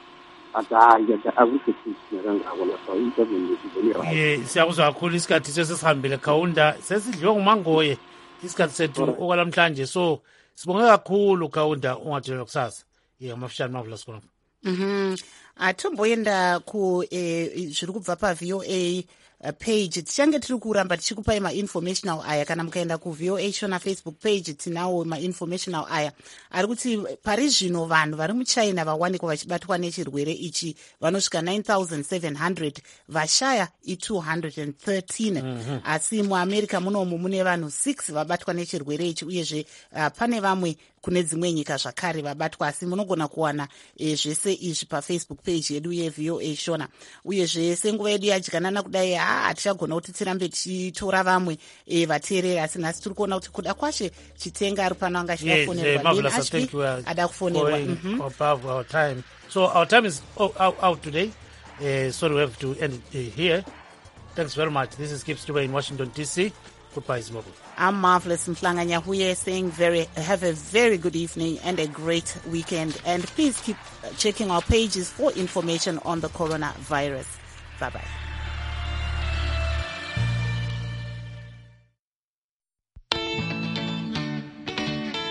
[SPEAKER 1] Siyakuzwa kakhulu isikhathi sesihambile khawunda sesidliwe ngumangoye isikhathi sethu okwalamhlanje so sibonge kakhulu khawunda ungathelela kusasa ngamafishane Marvelous khona.
[SPEAKER 2] Atomboenda zviri kubva paVOA page tichange tiri kuramba tichikupai ma-informational aya kana mukaenda kuVOA shona Facebook page tinawo ma-informational aya ari kuti pari zvino vanhu vari muChina vawanikwa vachibatwa nechirwere ichi vanosvika 9,700 vashaya i213 asi muAmerica munomu mune vanhu 6 vabatwa nechirwere ichi uyezve pane vamwe kune dzimwe nyika zvakare vabatwa asi munogona kuwana zvese izvi paFacebook page yedu yeVOA shona uyezve senguva yedu yadyanana kudai hatichagona kuti tirambe tichitora vamwe vateereri, asi nhasi tiri kuona kuti kuda kwashe Chitenga ari pano anga chidafonerwa ada kufonerwa
[SPEAKER 1] above our time. So our time is out today. Sorry, we have to end here. Thanks very much. This is Kip Stube in Washington, D.C. Goodbye, Zimbabwe.
[SPEAKER 2] I'm Marvelous Mhlanga Nyahuye saying have a very good evening and a great weekend. And please keep checking our pages for information on the coronavirus. Bye-bye.